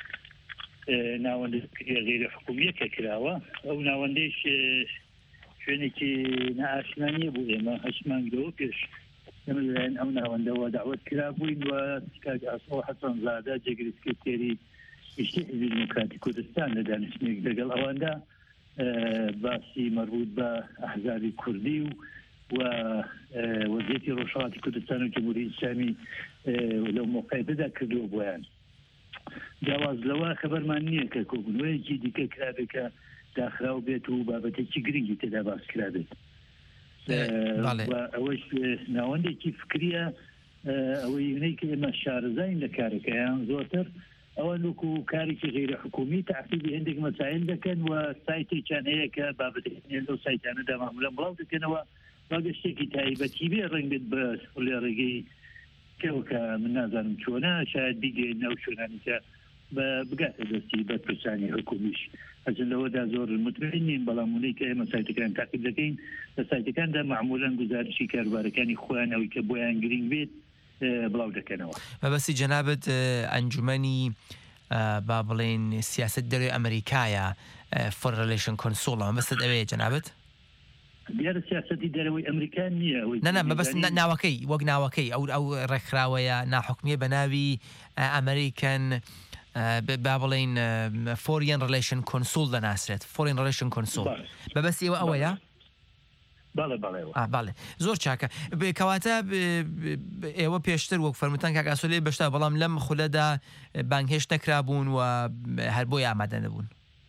ناوەندی غێرە حکومیە کە کراوە ئەو ناوەندەیش شوێنێکی نائاشنانیە بوو ئێمە هەشمانگەوە پێش لەلایەن ئەو ناوەندەوە داوەت کرا بووین و کاک ئاسۆ حەسەن زادە جێگریسکرتێری گشتی حزبی دموکراتی کوردستان لە دانیشتنێک لەگەڵ ئەواندا باسی مربوط بە ئەحزابی کوردی و وەزیەتی ڕۆژهەڵاتی کوردستان و جمهوری ئیسلامی لەو مۆقعەدا کردووە بۆیان جیاواز لەوە خەبەرمان نییە کە کۆبوونەوەیەکی دیکە کرابێت کە داخراو بێت و بابەتێکی گرنگی تێدا باس کرابێت ئەوەش ناوەندێکی فکریە ئەوەی وێنەی کە ئێمە شارەزاین لە کارەکەیان زۆرتر ئەوە لوکو کارێکی غێرە حکومی تعقیبی هەندێک مەسائل دەکەن و سایتێکیان هەیە کە بابەتێن لەو سایتانەدا مامولە بڵاو دەکەنەوە باگە شتێکی تایبەتی بێ ڕەنگت بە لێ ڕێگەی کەوکە من نازانم چۆنە شاید بیگەین نەو شوێنانی کە بگاتە دەستی بەرپرسانی حکومیش ئەجل لەوەدا زۆر مطمئنین بەڵامونەی کە ئێمە سایتەکان تاقیب دەکەین لە سایتەکاندا معمولاً گزارشی کاروبارەکانی خۆیان ئەوەی کە بۆیان گرنگ بێت بڵاو دەکەنەوە. مەبەستی جەنابەت ئەنجومەنی با بڵێن سیاست دەروی ئەمریکایە فۆرن ریلیشن کۆنسۆڵەوە مەبەستت ئەوەیە جەنابەت؟ دیارە سیاسەتی دەرەوەی ئەمریکا نییە نە بەبەست ناوەکەی وەک ناوەکەی ئەو ڕێکخراوەیە ناحکمیە بە ناوی ئەمریکن با بڵێن فۆرین ریلیشن کۆنسۆڵ دەناسرێت فۆرین ریلیشن کۆنسۆڵ بەبەستی ئەوە ئەوەیە؟ باڵێ زۆر چاکە کەواتە ئێوە پێشتر وەک فەرمووتان کاک ئاسۆلێ بەشتا بەڵام لەم خولەدا بانگهێشت نەکرابوون و هەر بۆی ئامادە نەبوون.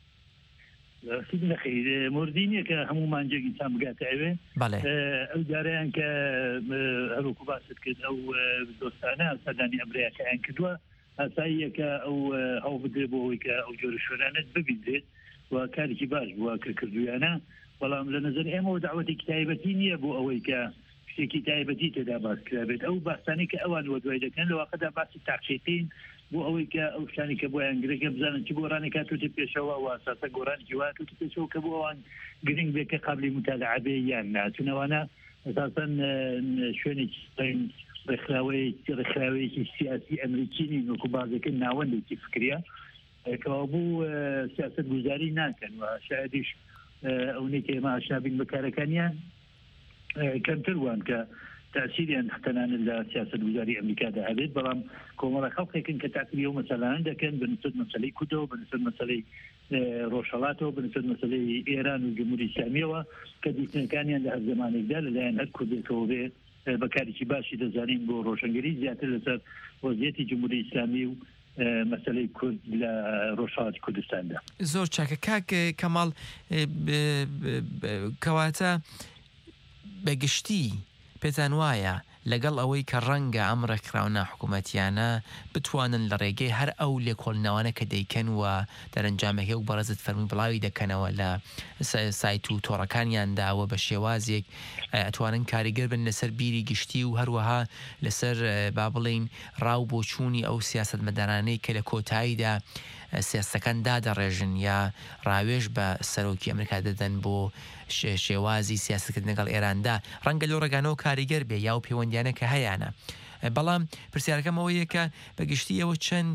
نەخیر موردینیە کە هەموو مانجێک ئینسان بگاتە ئەوێ ئەو جارەیان کە هەروکو باست کرد ئەو دۆستانە سەردانی ئەمریکایان کردووە ئاساییە کە ئەو هەوڵ بدرێت بۆ ئەوەی کە ئەو جۆرە شوێنانت ببینرێت و کارێکی باش بووە کە کردویانە بەڵام لە نظر ئێمەوە داوەتێکی تایبەتی نییە بۆ ئەوەی کە شتێکی تایبەتی تێدا باس کرابێت ئەو باسانی کە ئەوان وە دوای دەکەن لە واقعدا باسی تاقیقین بۆ ئەوەی کە ئەو شتانی کە بۆیان گرێکە بزانن چی گۆڕانی کاتوتە پێشەوە و ئاساسە گۆڕانی واتوتە پێشەوە کە بۆ ئەوان گرنگ بێت کە قابلی متالعە بێ یان ناچونەوەانە ئەساسەن شوێنێکی ڕێکخراوەیەکی سیاسی ئەمریکی وەکو بازەکە ناوەندێکی فکریە کەوا بوو سیاست گوزاری ناکەن و شایدیش ئەوەی کە ئێمە ئاشنابین بەکارەکانیان کەمتر وان کە تاثیریان تەنانەت لە سیاست گوزاری ئەمریکادا هەبێت بەڵام کۆمەڵە خەڵکێکن کە تاقیری ئەو مەسەلانە دەکەن بنسبەت مەسەلەی کوردەوە بنسبەت مەسەلەی ڕۆژهەڵاتەوە بنسبەت مەسەلەی ئێران و جمهوری ئیسلامیەوە کە دیتنەکانیان لە هەر زمانێکدا لەلایەن هەر کوردێکەوە بێ بەکارێکی باشی دەزانین بۆ ڕۆشنگری زیاتر لەسەر وەزعیەتی جمهوری ئیسلامی و مەسەلەی کورد لە ڕۆژهەڵاتی کوردستاندا. زۆر چاکە کاک کەماڵ کەواتە بەگشتی پێتان وایە لەگەڵ ئەوەی کە ڕەنگە ئەم ڕێکخراونە حکوومەتیانە بتوانن لە ڕێگەی هەر ئەو لێکۆڵنەوەانە کە دەیکەن و دەرەنجامەکە و بەڕێزت فەرمی بڵاوی دەکەنەوە لە سایت و تۆڕەکانیانداوە بە شێوازێک ئەتوانن کاریگەر بن لەسەر بیری گشتی و هەروەها لەسەر با بڵین ڕاو بۆچوونی ئەو سیاست مەدارانەی کە لە کۆتاییدا سیاستەکان دادەڕێژن یا ڕاوێژ بە سەرۆکی ئەمریکا دەدەن بۆ شێوازی سیاستکرد لەگەڵ ئێراندا ڕەنگە لەو ڕێگانەوە کاریگەر بێ یا و پەیوەندیانە کە هەیەە بەڵام پرسیارەکەم ئەوەیە کە بەگشتی ئەوە چەند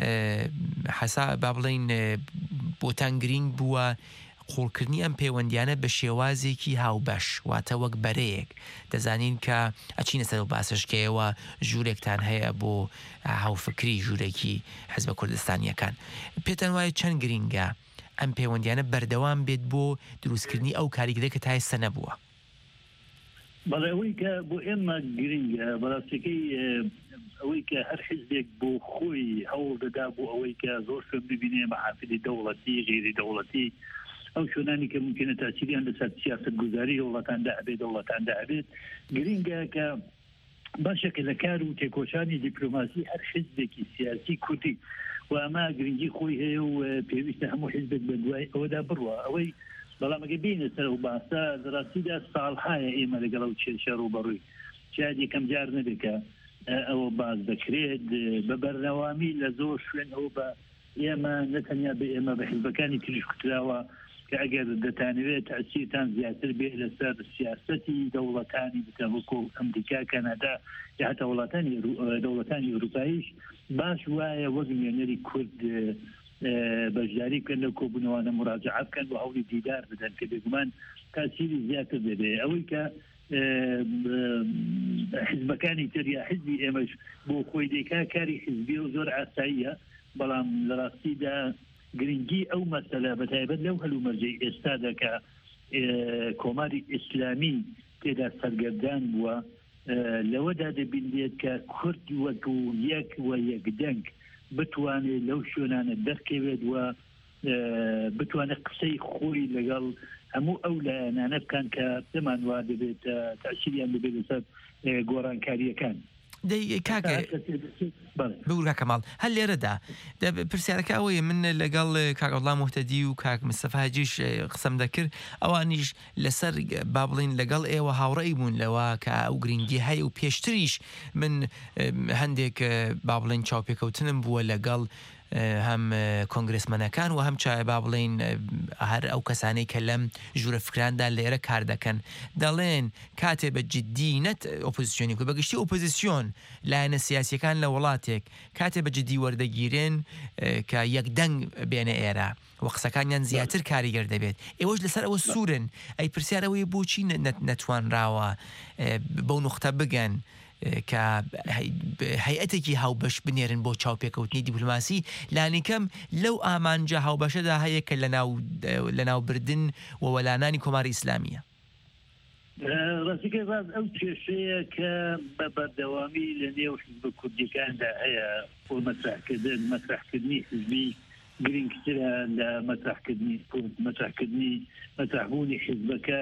حەسا با بڵین بۆتان گرنگ بووە قوڵکردنی ئەم پەیوەندیانە بە شێوازێکی هاوبەش واتە وەک بەرەیەک دەزانین کە ئەچینە سەر باسشکەیەوە ژوورێکتان هەیە بۆ هاوفکری ژوورێکی حزب کوردستانیەکان پێتان وایە چەند گرنگە ئەم پەیوەندیانە بەردەوام بێت بۆ دروستکردنی ئەو کاریگەرە کە تا ئێستا نەبووە؟ بەڵێ ئەوەی کە بۆ ئێمە گرنگە بەڕاستەکەی ئەوەی کە هەر حزبێک بۆ خۆی هەوڵ دەدا بۆ ئەوەی کە زۆر شوێن ببینێ مەحافلی دەوڵەتی غیری دەوڵەتی ئەو شوێنانی کە ممکنە تاثیریان لەسەر سیاست گوزاری وڵاتاندا هەبێت دەوڵەتاندا هەبێت گرنگە کە باشە کە لە کار و تێکۆشانی دیپلۆماسی هەر حزبێکی سیاسی کوردی و ئەمە گرنگی خۆی هەیە و پێویستە هەموو حزبێک بە دوای ئەوەدا بڕوە ئەوەی بەڵامەکە بینە سەر و باستا ڕاستیدا ساڵحایە ئێمە لەگەڵ ئەو کێشە ڕوبەڕووی شاید یەکەم جار نەبێکە ئەوە باز دەکرێت بە بەردەوامی لە زۆر شوێن ئەوە بە ئێمە نەتەنیا بە ئێمە بە حزبەکانی تریش کوتراوە کە ئەگەر دەتانوێت تەسیرتان زیاتر بێ لەسەر سیاسەتی دەوڵەتانی بتەوەکو ئەمریکا کەنادا یا هەتا دەوڵەتانی ئەوروپاییش باش وایە وەک نوێنەری کورد بەشداری بکەن لە کۆبوونەوەوانە مراجعە بکەن و هەوڵی دیدار بدەن کە بێگومان تاسیری زیاتر دەبێ ئەوەی کە حزبەکانی تر یا حزبی ئێمەش بۆ خۆی دێکا کاری حزبی و زۆر ئاساییە بەڵام لە ڕاستیدا گرنگی ئەو مەسەلە بەتایبەت لەو هەلومەرجەی ئێستادا کە کۆماری ئیسلامی تێدا سەرگەردان بووە لەوەدا دەبینێت کە کورد وەکو یەک و یەکدەنگ بتوانێت لەو شوێنانە دەرکەوێت و بتوانێت قسەی خۆی لەگەڵ هەموو ئەو لایەنانە بکەن کە پێمان وا دەبێت تاسیریان دەبێت لەسەر گۆڕانکاریەکان. بگوور کەماڵ هەر لێرەدا پرسیارەکە ئەوەیە من لەگەڵ کاکەوڵام مۆحتەدی و کاک مستەفا حاجیش قسەم دەکرد ئەوانیش لەسەر با بڵین لەگەڵ ئێوە هاوڕێی بوون لەوە کە ئەو گرنگی هەیە و پێشتریش من هەندێک با بڵین چاوپێکەوتنم بووە لەگەڵ هەم کۆنگرسمەنەکان و هەم چای با بڵین هەر ئەو کەسانەی کە لەم ژوورە فکراندا لێرە کار دەکەن دەڵێن کاتێ بە جددی نەت ئۆپۆزیسیۆنی کو بەگشتی ئۆپۆزیسیۆن لایەنە سیاسیەکان لە وڵاتێک کاتێ بە جددی وەردەگیرێن کە یەکدەنگ بێنە ئێرە و قسەکانیان زیاتر کاریگەر دەبێت ئێوەش لەسەر ئەوە سوورن ئەی پرسیارەوەی بۆچی نەتوانراوە بەو نوختە بگەن کە هەیئەتێکی هاوبەش بنێرن بۆ چاوپێکەوتنی دیپلۆماسی لانیکەم لەو ئامانجا هاوبەشەدا هەیە کە لەناوبردن و وەلانانی کۆماری ئیسلامیە ڕاستیکە ڕاست ئەو کێشەیە کە بە بەردەوامی لە نێو حیزب کوردیەکاندا هەیە بۆ مەسرحکردنی حیزبی گرنگترە لە مەسرحکردنی کورد مەسرحبوونی حیزبەکە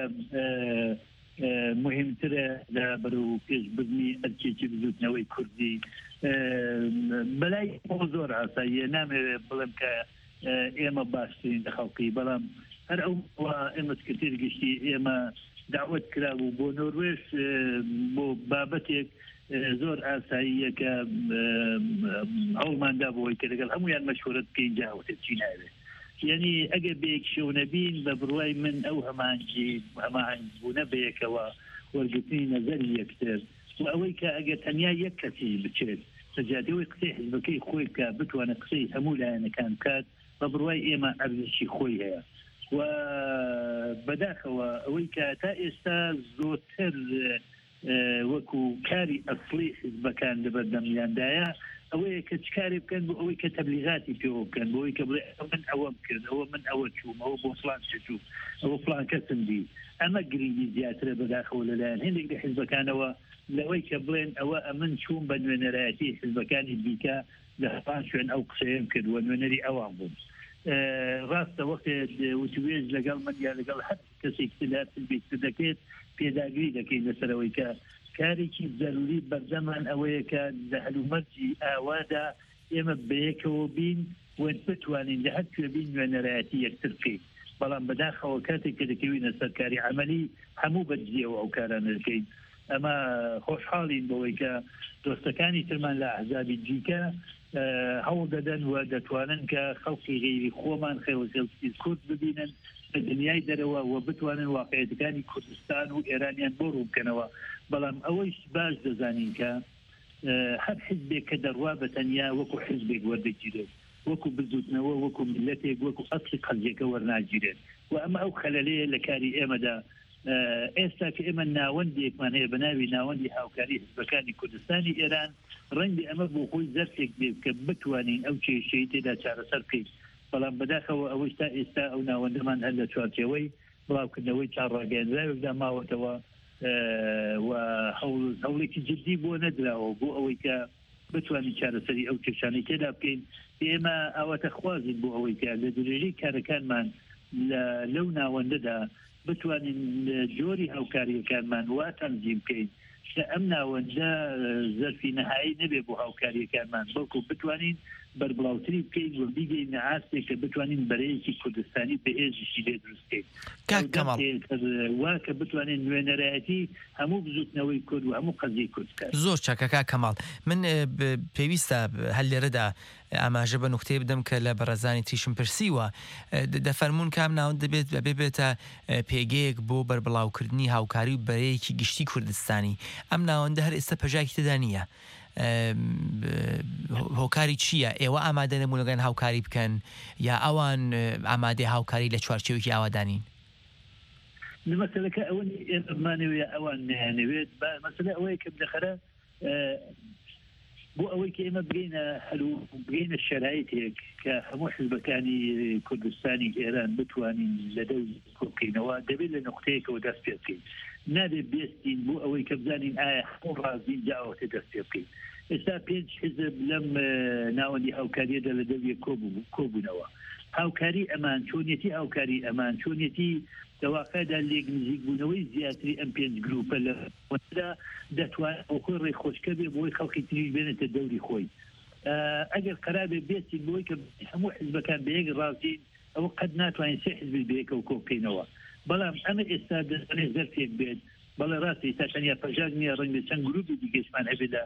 مهمترە لە بەرەو پێشبردنی ئەرکێکی بزوتنەوەی کوردی بەلای زۆر ئاساییە نامەوێت بڵێم کە ئێمە باشترین لە خەڵقی بەڵام هەر ئەو ئێمە سکرتێر گشتی ئێمە داوت کرابوو بۆ نۆروێژ بۆ بابەتێک زۆر ئاساییە کە هەوڵماندا بۆی کە لەگەڵ هەمویان مەشورەت بکەین جاوتێت چی ناوێت یعنی ئەگە بەیەک شەونەبین بە بڕوای من ئەو هەماهنگبوونە بەیەکەوە وەرگرتنی نەزەری یەکتر و ئەوەی کە ئەگە تەنیا یەک کەسی بچێت سەجادەوەی قسەی حیزبەکەی خۆی کە بتوانە قسەی هەموو لایەنەکان بکات بە بڕوای ئێمە ئەرزشی خۆی هەیە و بەداخەوە ئەوەی کە تا ئێستا زۆرتر وەکو کاری ئەسڵی حیزبەکان لەبەردەمیاندایە ئەوەیە کە چکارێ بکەن بۆ ئەوەی کە تەبلیغاتی پێوە بکەن بۆی کە بڵێ من ئەوەم کرد ئەوە من ئەوە چووم ئەوە بۆ فلان چوو ئەوە فلان کەسم دی ئەمە گرنگی زیاترە بەداخەوە لەلایەن هێندێک لە حیزبەکانەوە لەوەی کە بڵێن ئەوە ئەمن چووم بە نوێنەرایەتی حیزبەکانی دیکە لە هەپان شوێن ئەو قسەیەم کردووە نوێنەری ئەوان بووم ڕاستە وەختێ وتوێژ لەگەڵ من یا لەگەڵ هەر کەسێک بیت دەکەێت پێداگری دەکەین لەسەرەوەی کە کارێکی زەروری بەردەمان ئەوەیە کە لە هەلومەرجی ئاوادا ئێمە بەیەکەوە بین و بتوانین لە هەر کوێ بین نوێنەرایەتی یەکتر بکەین بەڵام بەداخەوە کاتێک کە دەکەوینە سەرکاری عملی هەموو بەجێەوە ئەو کارانە دەکەین ئەمە خۆشحاڵین بەوەی کە دۆستەکانی ترمان لە ئەحزابی دیکە هەوڵ دەدەن و دەتوانن کە خەڵکی غەیری خۆمان خێڵکی کورد ببینن لە دنیای دەرەوە و بتوانن واقعیەتەکانی کوردستان و ئێرانیان بۆ ڕووبکەنەوە بەڵام ئەوەیش باش دەزانین کە هەر حیزبێک کە دەڕوا بە تەنیا وەکو حیزبێک وەردەگیرێت وەکو بزوتنەوە وەکو ملەتێک وەکو ئەسڵی قەزیەکە وەرناگیرێت و ئەمە ئەو خەلەلەیە لە کاری ئێمەدا ئێستا کە ئێمە ناوەندێکمان هەیە بەناوی ناوەندی هاوکاری حیزبەکانی کوردستانی ئێران ڕەنگی ئەمە بۆ خۆی زەرفێک بێت کە بتوانین ئەو کێشەی تێدا چارەسەر بکەین بەڵام بەداخەوە ئەوەی تا ئێستا ئەو ناوەندەمان هەر لە چوارچێوەی بڵاوکردنەوەی چاڕاگەیاندراوێکدا ماوەتەوە و هەوڵێکی جددی بۆ نەدراوە بۆ ئەوەی کە بتوانین چارەسەری ئەو کێشانەی تێدا بکەین ئێمە ئەوەتە خوازین بۆ ئەوەی کە لە درێژەی کارەکانمان لەو ناوەندەدا بتوانین جۆری هاوکاریەکانمان وا تەنظیم بکەین کە ئەم ناوەندە زەرفی نەهایی نەبێ بۆ هاوکاریەکانمان بەڵکو بتوانین بەربڵاوتری بکەین و بیگەین نەعاستێک کە بتوانین بەرەیەکی کوردستانی بەهێزیشی لێ دروستکەین وا کە بتوانین نوێنەرایەتی هەموو بزوتنەوەی کورد و هەموو قەزی کورد بکات زۆر چاکەکە کەماڵ من پێویستە هەل لێرەدا ئاماژە بە نوختەیە بدەم کە لە بەڕێزانی تریشم پرسیوە دەفەرمونون کام ناوەند دەبێت بێتە پێگەیەک بۆ بەربڵاوکردنی هاوکاری و بەرەیەکی گشتی کوردستانی ئەم ناوەندە هەر ئێستا پەژاکی تێدا نییە هۆکاری چییە ئێوە ئامادە نەبوون لەگەن هاوکاری بکەن یا ئەوان ئامادەی هاوکاری لە چوارچێوەکی ئاوادانین مەسەلەکە ئەوە ئێمەمانەوێت ئەوان نەیانەوێت مەسەلە ئەوەیە کە بلەخەرە بۆ ئەوەی کە ئێمە بگەینە شەرایطێک کە هەموو حیزبەکانی کوردستانی ئێران بتوانین لە دەور کۆبکەینەوە دەبێت لە نقطەیەکەوە دەست پێ بکەین نابێت بێستین بۆ ئەوەی کە بزانین ئایا هەموو ڕازین جاوەتە دەست پێ بکەین ئێستا 5 حیزب لەم ناوەندی هاوکاریەدا لە دەوری کۆبوونەوە هاوکاری ئەمان چۆنیەتی هاوکاری ئەمان چۆنیەتی دەواقعدا لێک نزیک بوونەوەی زیاتری ئەم 5 گروپە لەدا دەتوانێت خۆی ڕێخۆشکە بێ بۆی خەڵکی تریش بێنێتە دەوری خۆی ئەگەر قەرابێ بێستین بۆی کە هەموو حیزبەکان بەیەک ڕازین ئەوە قەت ناتوانین 3 حیزبی بەیەکەوە کۆبکەینەوە بەڵام ئەمە ئێستا دەستێت زەرفێک بێت بەڵێ ڕاستی تا تەنیا پەژاگ نییە ڕەنگە چەند گروپی دیگەشمان هەبێ لە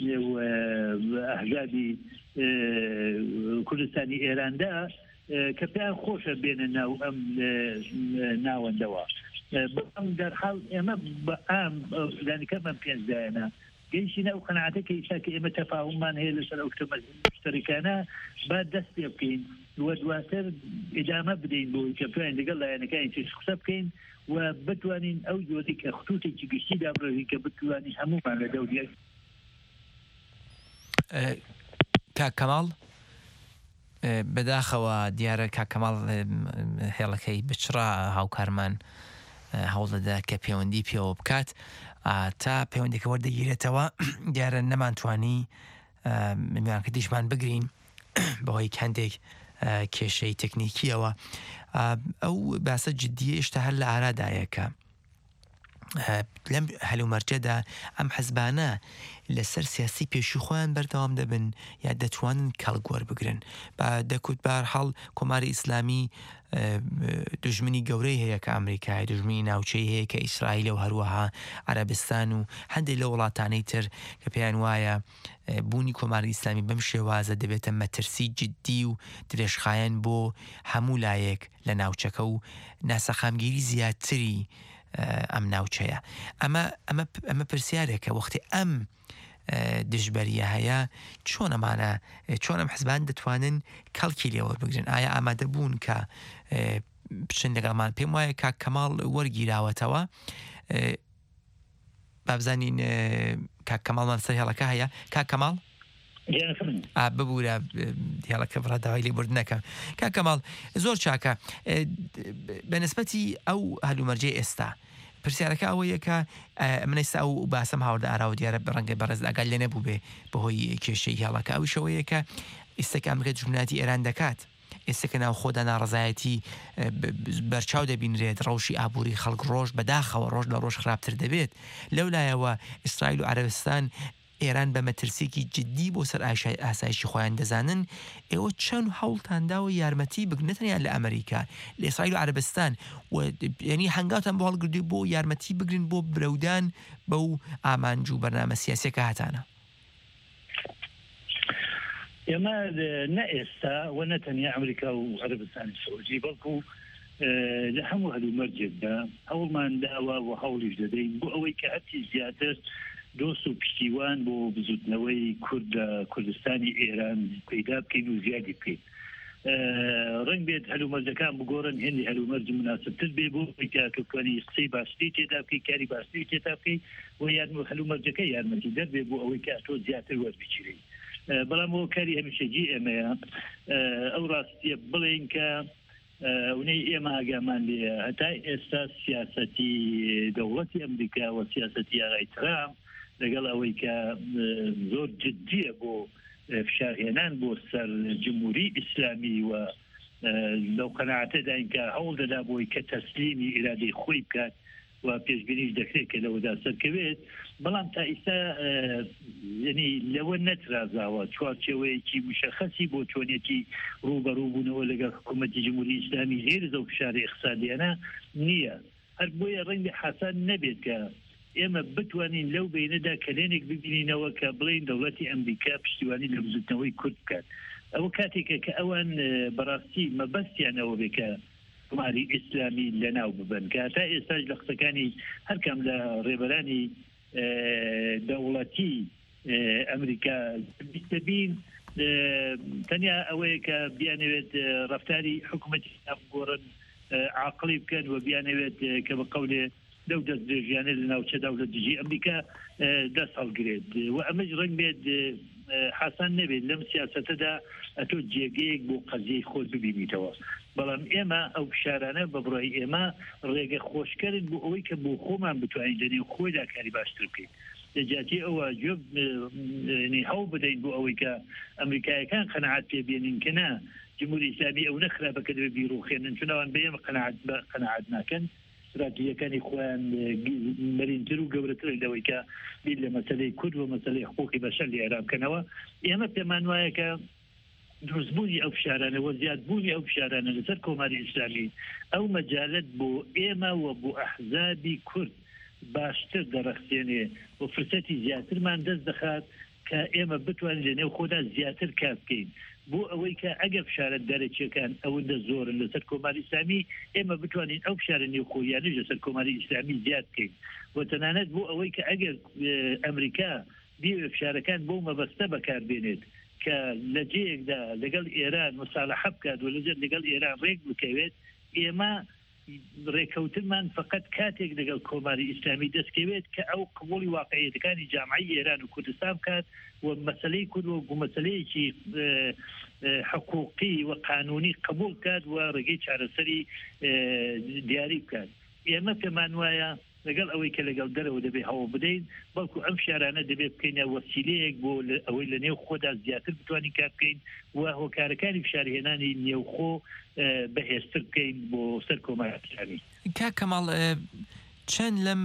ئەحزابی کوردستانی ئێراندا کە پێیان خۆشە بێنە ناو ئەم ناوەندەوە بەڵام دەرحاڵ ئێمە بە ئام فلانیکەمان پێنجدایەنە گەیشتی ناو قەناعەتەکە ئیشاکە ئێمە تەفاهممان هەیە لەسەر ئەو مشتەرکانە با دەست پێ بکەین وە دواتر ئیدامە بدەین بۆی کە پێیان لەگەڵ لایەنەکانی تر قسە بکەین و بتوانین ئەو جۆری کە خطوتێکی گشتی دابڕێین کە بتوانین هەمومان لە دەوریەک کاک کەماڵ بەداخەوە دیارە کاک کەماڵ هێڵەکەی بچرا هاوکارمان هەوڵدەدا کە پەیوەندی پێوە بکات تا پەیوەندێکە وەردەگیرێتەوە دیارە نەمانتوانی میوانکردیشمان بگرین بەهۆی هەندێک کێشەی تەکنیکیەوە ئەو باسە جددیە شتا هەر لە ئارادایەکە لەم هەلومەرجەدا ئەم حەزبانە لەسەر سیاسی پێشی خۆیان بەردەوام دەبن یا دەتوانن کەڵگوەر بگرن دەکوت بارحاڵ کۆماری ئیسلامی دژمنی گەورەی هەیە کە ئەمریکای دژمنی ناوچەی هەیە کە ئیسرائیل و هەروەها عەرەبستان و هەندێک لە وڵاتانەی تر کە پێیان وایە بوونی کۆماری ئیسلامی بەم شێوازە دەبێتە مەترسی جددی و درێژخایەن بۆ هەموو لایەک لە ناوچەکە و ناسەخامگیری زیاتری ئەم ناوچەیە ئەمە پرسیارێکە وەختی ئەم دژبەریە هەیە چۆن ئەم حزبان دەتوانن کەڵکی لێوە بگرن ئایا ئامادە بوون کە بچن لەگەڵمان پێم وایە کاک کەماڵ وەرگیراوەتەوە بابزانین کاک کەماڵمان سەر هێڵەکە هەیە کاک کەماڵ ببوورە هێڵەکە بڕاداوای لێبوردنەکە کاک کەماڵ زۆر چاکە بەنسبەتی ئەو هەلومەرجەی ئێستا پرسیارەکە ئەوەیە کە منەستا ئەو باسەم هاوردە ئاراوە دیارە ڕەنگە بەڕێز ئەگەر لێ نەبوو بێ بەهۆی کێشەی هێڵەکە ئەو شەوەیە کە ئێستاکە ئەمریکا دژمناتی ئێران دەکات ئێستاکە ناو خۆدا ناڕزایەتی بەرچاو دەبینرێت ڕەوشی ئابووری خەڵک ڕۆژ بەداخەوە ڕۆژ لە ڕۆژ خراپتر دەبێت لەولایەوە ئیسرائیل و عەرەبستان ئێران بە مەترسێکی جددی بۆ سەر ئاسایشی خۆیان دەزانن ئێوە چەند هەوڵتانداوە یارمەتی بگرنەتەنیان لە ئەمریکا لە ئیسرائیل و عەرەبستان ینی هەنگاوتان بۆ هەڵگردووی بۆ یارمەتی بگرن بۆ برەودان بەو ئامانج و بەرنامە سیاسیەکە هاتانە ئێمە نە ئێستا و نەتەنیا ئەمریکا و عەرەبستانی سەعودی بەڵکو لە هەموو هەلومەرجێکدا هەوڵمان داوە و هەوڵیش دەدەین بۆ ئەوەی کە هەرچی زیاتر دۆست و پشتیوان بۆ بزوتنەوەی کوردستانی ئێران پەیدا بکەین و زیادی بکەین ڕنگ بێت هەلومەرجەکان بگۆڕن هێندی هەلومەرج مناسبتر بێ بۆ توانی قسەی باشتری تێدا بکەی کاری باشتری تێدا بکەی و هەلومەرجەکە یارمەتی دەربێ بۆ ئەوەی کە تۆ زیاتر وەربگیرەی بەڵام ئەو کاری هەمیشەجی ئێمەیە ئەو ڕاستیە بڵێن کە ونەی ئێمە ئاگامان لێ هەتا ئێستا سیاسەتی دەوڵەتی ئەمریکا و سیاسەتی ئاغای ترامپ لەگەڵ ئەوەی کە زۆر جددیە بۆ فشارهێنان بۆ سەر جمهوری ئیسلامی و لەو قەناعەتەداین کە هەوڵ دەدا بۆی کە تەسلیمی ئیرادەی خۆی بکات و پێشبینیش دەکرێت کە لەوەدا سەرکەوێت بەڵام تا ئێستا ینی لەوە نەترازاوە چوارچێوەیەکی مشەخەسی بۆ چۆنێتی ڕوبەڕووبوونەوە لەگەڵ حکوومەتی جمهوری ئیسلامی هێرز و فشاری اقتصادیانە نییە هەر بۆیە ڕەنگی حەسان نەبێت کە ئێمە بتوانین لەو بینەدا کەلێنێک ببینینەوە کە بڵین دەوڵەتی ئەمریکا پشتیوانی لە بزوتنەوەی کورد بکات ئەوە کاتێکە کە ئەوان بەڕاستی مەبەستیانەوە بێ کە کۆماری ئیسلامی لەناو ببن کە تا ئێستاش لە قسەکانی هەرکەم لە ڕێبەرانی دەوڵەتی ئەمریکا بین تەنیا ئەوەیە کە بیانەوێت ڕەفتاری حکوومەتی گۆڕن عاقلی بکەن و بیانەوێت کە بە قەولێ لەو دەست درێژیانە لە ناوچەدا و لە دژی ئەمریکا دەست هەڵگرێت و ئەمەش ڕەنگ بێت حەسان نەبێت لەم سیاسەتەدا ئەتۆ جێگەیەک بۆ قەزیەی خۆت ببینیتەوە بەڵام ئێمە ئەو شارانە بە بڕای ئێمە ڕێگە خۆشکردن بۆ ئەوەی کە بۆ خۆمان بتوانین لەنێو خۆیدا کاری باشتر بکەین لەجاتی ئەوە جوب هەوڵ بدەین بۆ ئەوەی کە ئەمریکایەکان قەنەعات پێبێنین کە نا جمهوری ئیسلامی ئەو نەخراپەکە دەبێت بیرۆخێنن چونەوان بە ئێمە قەنەعات ناکەن استراتیژیەکانی خۆیان مەرینتر و گەورەتر لەوەی کە بیر لە مەسەلەی کورد و مەسەلەی حقوقی بەشەر لە ئێران بکەنەوە ئێمە پێمان وایە کە دروستبوونی ئەو فشارانە و زیادبوونی ئەو فشارانە لەسەر کۆماری ئیسلامی ئەو مەجالەت بۆ ئێمە و بۆ ئەحزابی کورد باشتر دەرەخسێنێ و فرسەتی زیاترمان دەست دەخات کە ئێمە بتوانین لە نێو خۆدا زیاتر کار بکەین بۆ ئەوەی کە ئەگەر فشارە دەرەکیەکان ئەوەندە زۆرن لەسەر کۆماری ئیسلامی ئێمە بتوانین ئەو فشارە نێوخۆیانە لەسەر کۆماری ئیسلامی زیاد بکەین و تەنانەت بۆ ئەوەی کە ئەگەر ئەمریکا بیوێ فشارەکان بۆ مەبەستە بەکاربێنێت کە لە جەیەکدا لەگەڵ ئێران مصالحە بکات و لەگەڵ ئێران ڕێک بکەوێت ئێمە ڕێکەوتنمان فقط کاتێک لەگەڵ کۆماری ئیسلامی دەستکەوێت کە ئەو قبولی واقعیەتەکانی جامعی ئێران و کوردستان بکات و مەسەلەی کورد و مەسەلەیەکی حقوقی و قانونی قبول بکات و ڕێگەی چارەسەری دیاری بکات ئێمە پێمان وایە لەگەڵ ئەوەی کە لەگەڵ دەرەوە دەبێ هەوڵ بدەین بەڵکو ئەم شارانە دەبێ بکەینە وەسیلەیەک بۆ ئەوەی لە نێو خۆدا زیاتر بتوانین کار بکەین و هۆکارەکانی فشارهێنانی نێوخۆ بەهێزتر بکەین بۆ سەر کۆماری کا کەماڵ چەند لەم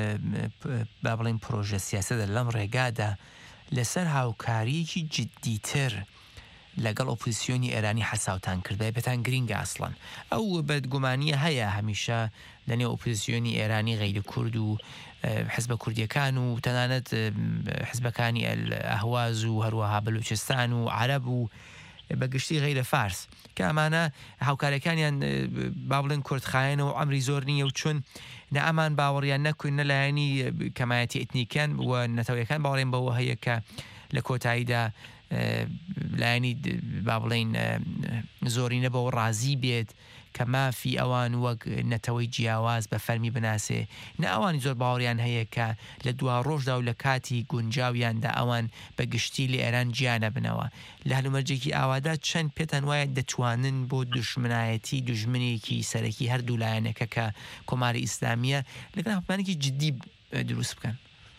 با بڵێن پرۆژە سیاسەتە لەم ڕێگادا لەسەر هاوکاریەکی جددیتر لەگەڵ ئۆپۆزیسیۆنی ئێرانی حەساوتان کردای بەتان گرینگە ئەسڵەن ئەو بەدگومانیە هەیە هەمیشە لەنێو ئۆپۆزیسیۆنی ئێرانی غەیری کورد و حزبە کوردیەکان و تەنانەت حزبەکانی ئەهواز و هەروەها بەلوچستان و عەرەب و بەگشتی غەیرە فارس کە ئەمانە هاوکارەکانیان با بڵێن کوردخایەنەوە و ئەمری زۆر نییە و چون نە ئەمان باوەڕیان نەکوین نە لایەنی کەمایەتی ئێتنیکەن و نەتەوەیەکان باوەڕێن بەوە هەیە کە لە کۆتاییدا لایەنی با بڵێن زۆرینە بەوە ڕازی بێت کە مافی ئەوان وەک نەتەوەی جیاواز بە فەرمی بناسێ نە ئەوانی زۆر باوەڕیان هەیە کە لە دوا ڕۆژدا و لە کاتی گونجاویاندا ئەوان بە گشتی لە ئێران گیانە بنەوە لە هەلومەرجێکی ئاوادا چەند پێتان وایە دەتوانن بۆ دوژمنایەتی دوژمنێکی سەرەکی هەردوو لایەنەکە کە کۆماری ئیسلامیە لەگەڵ هەڵپانێکی جدی دروست بکەن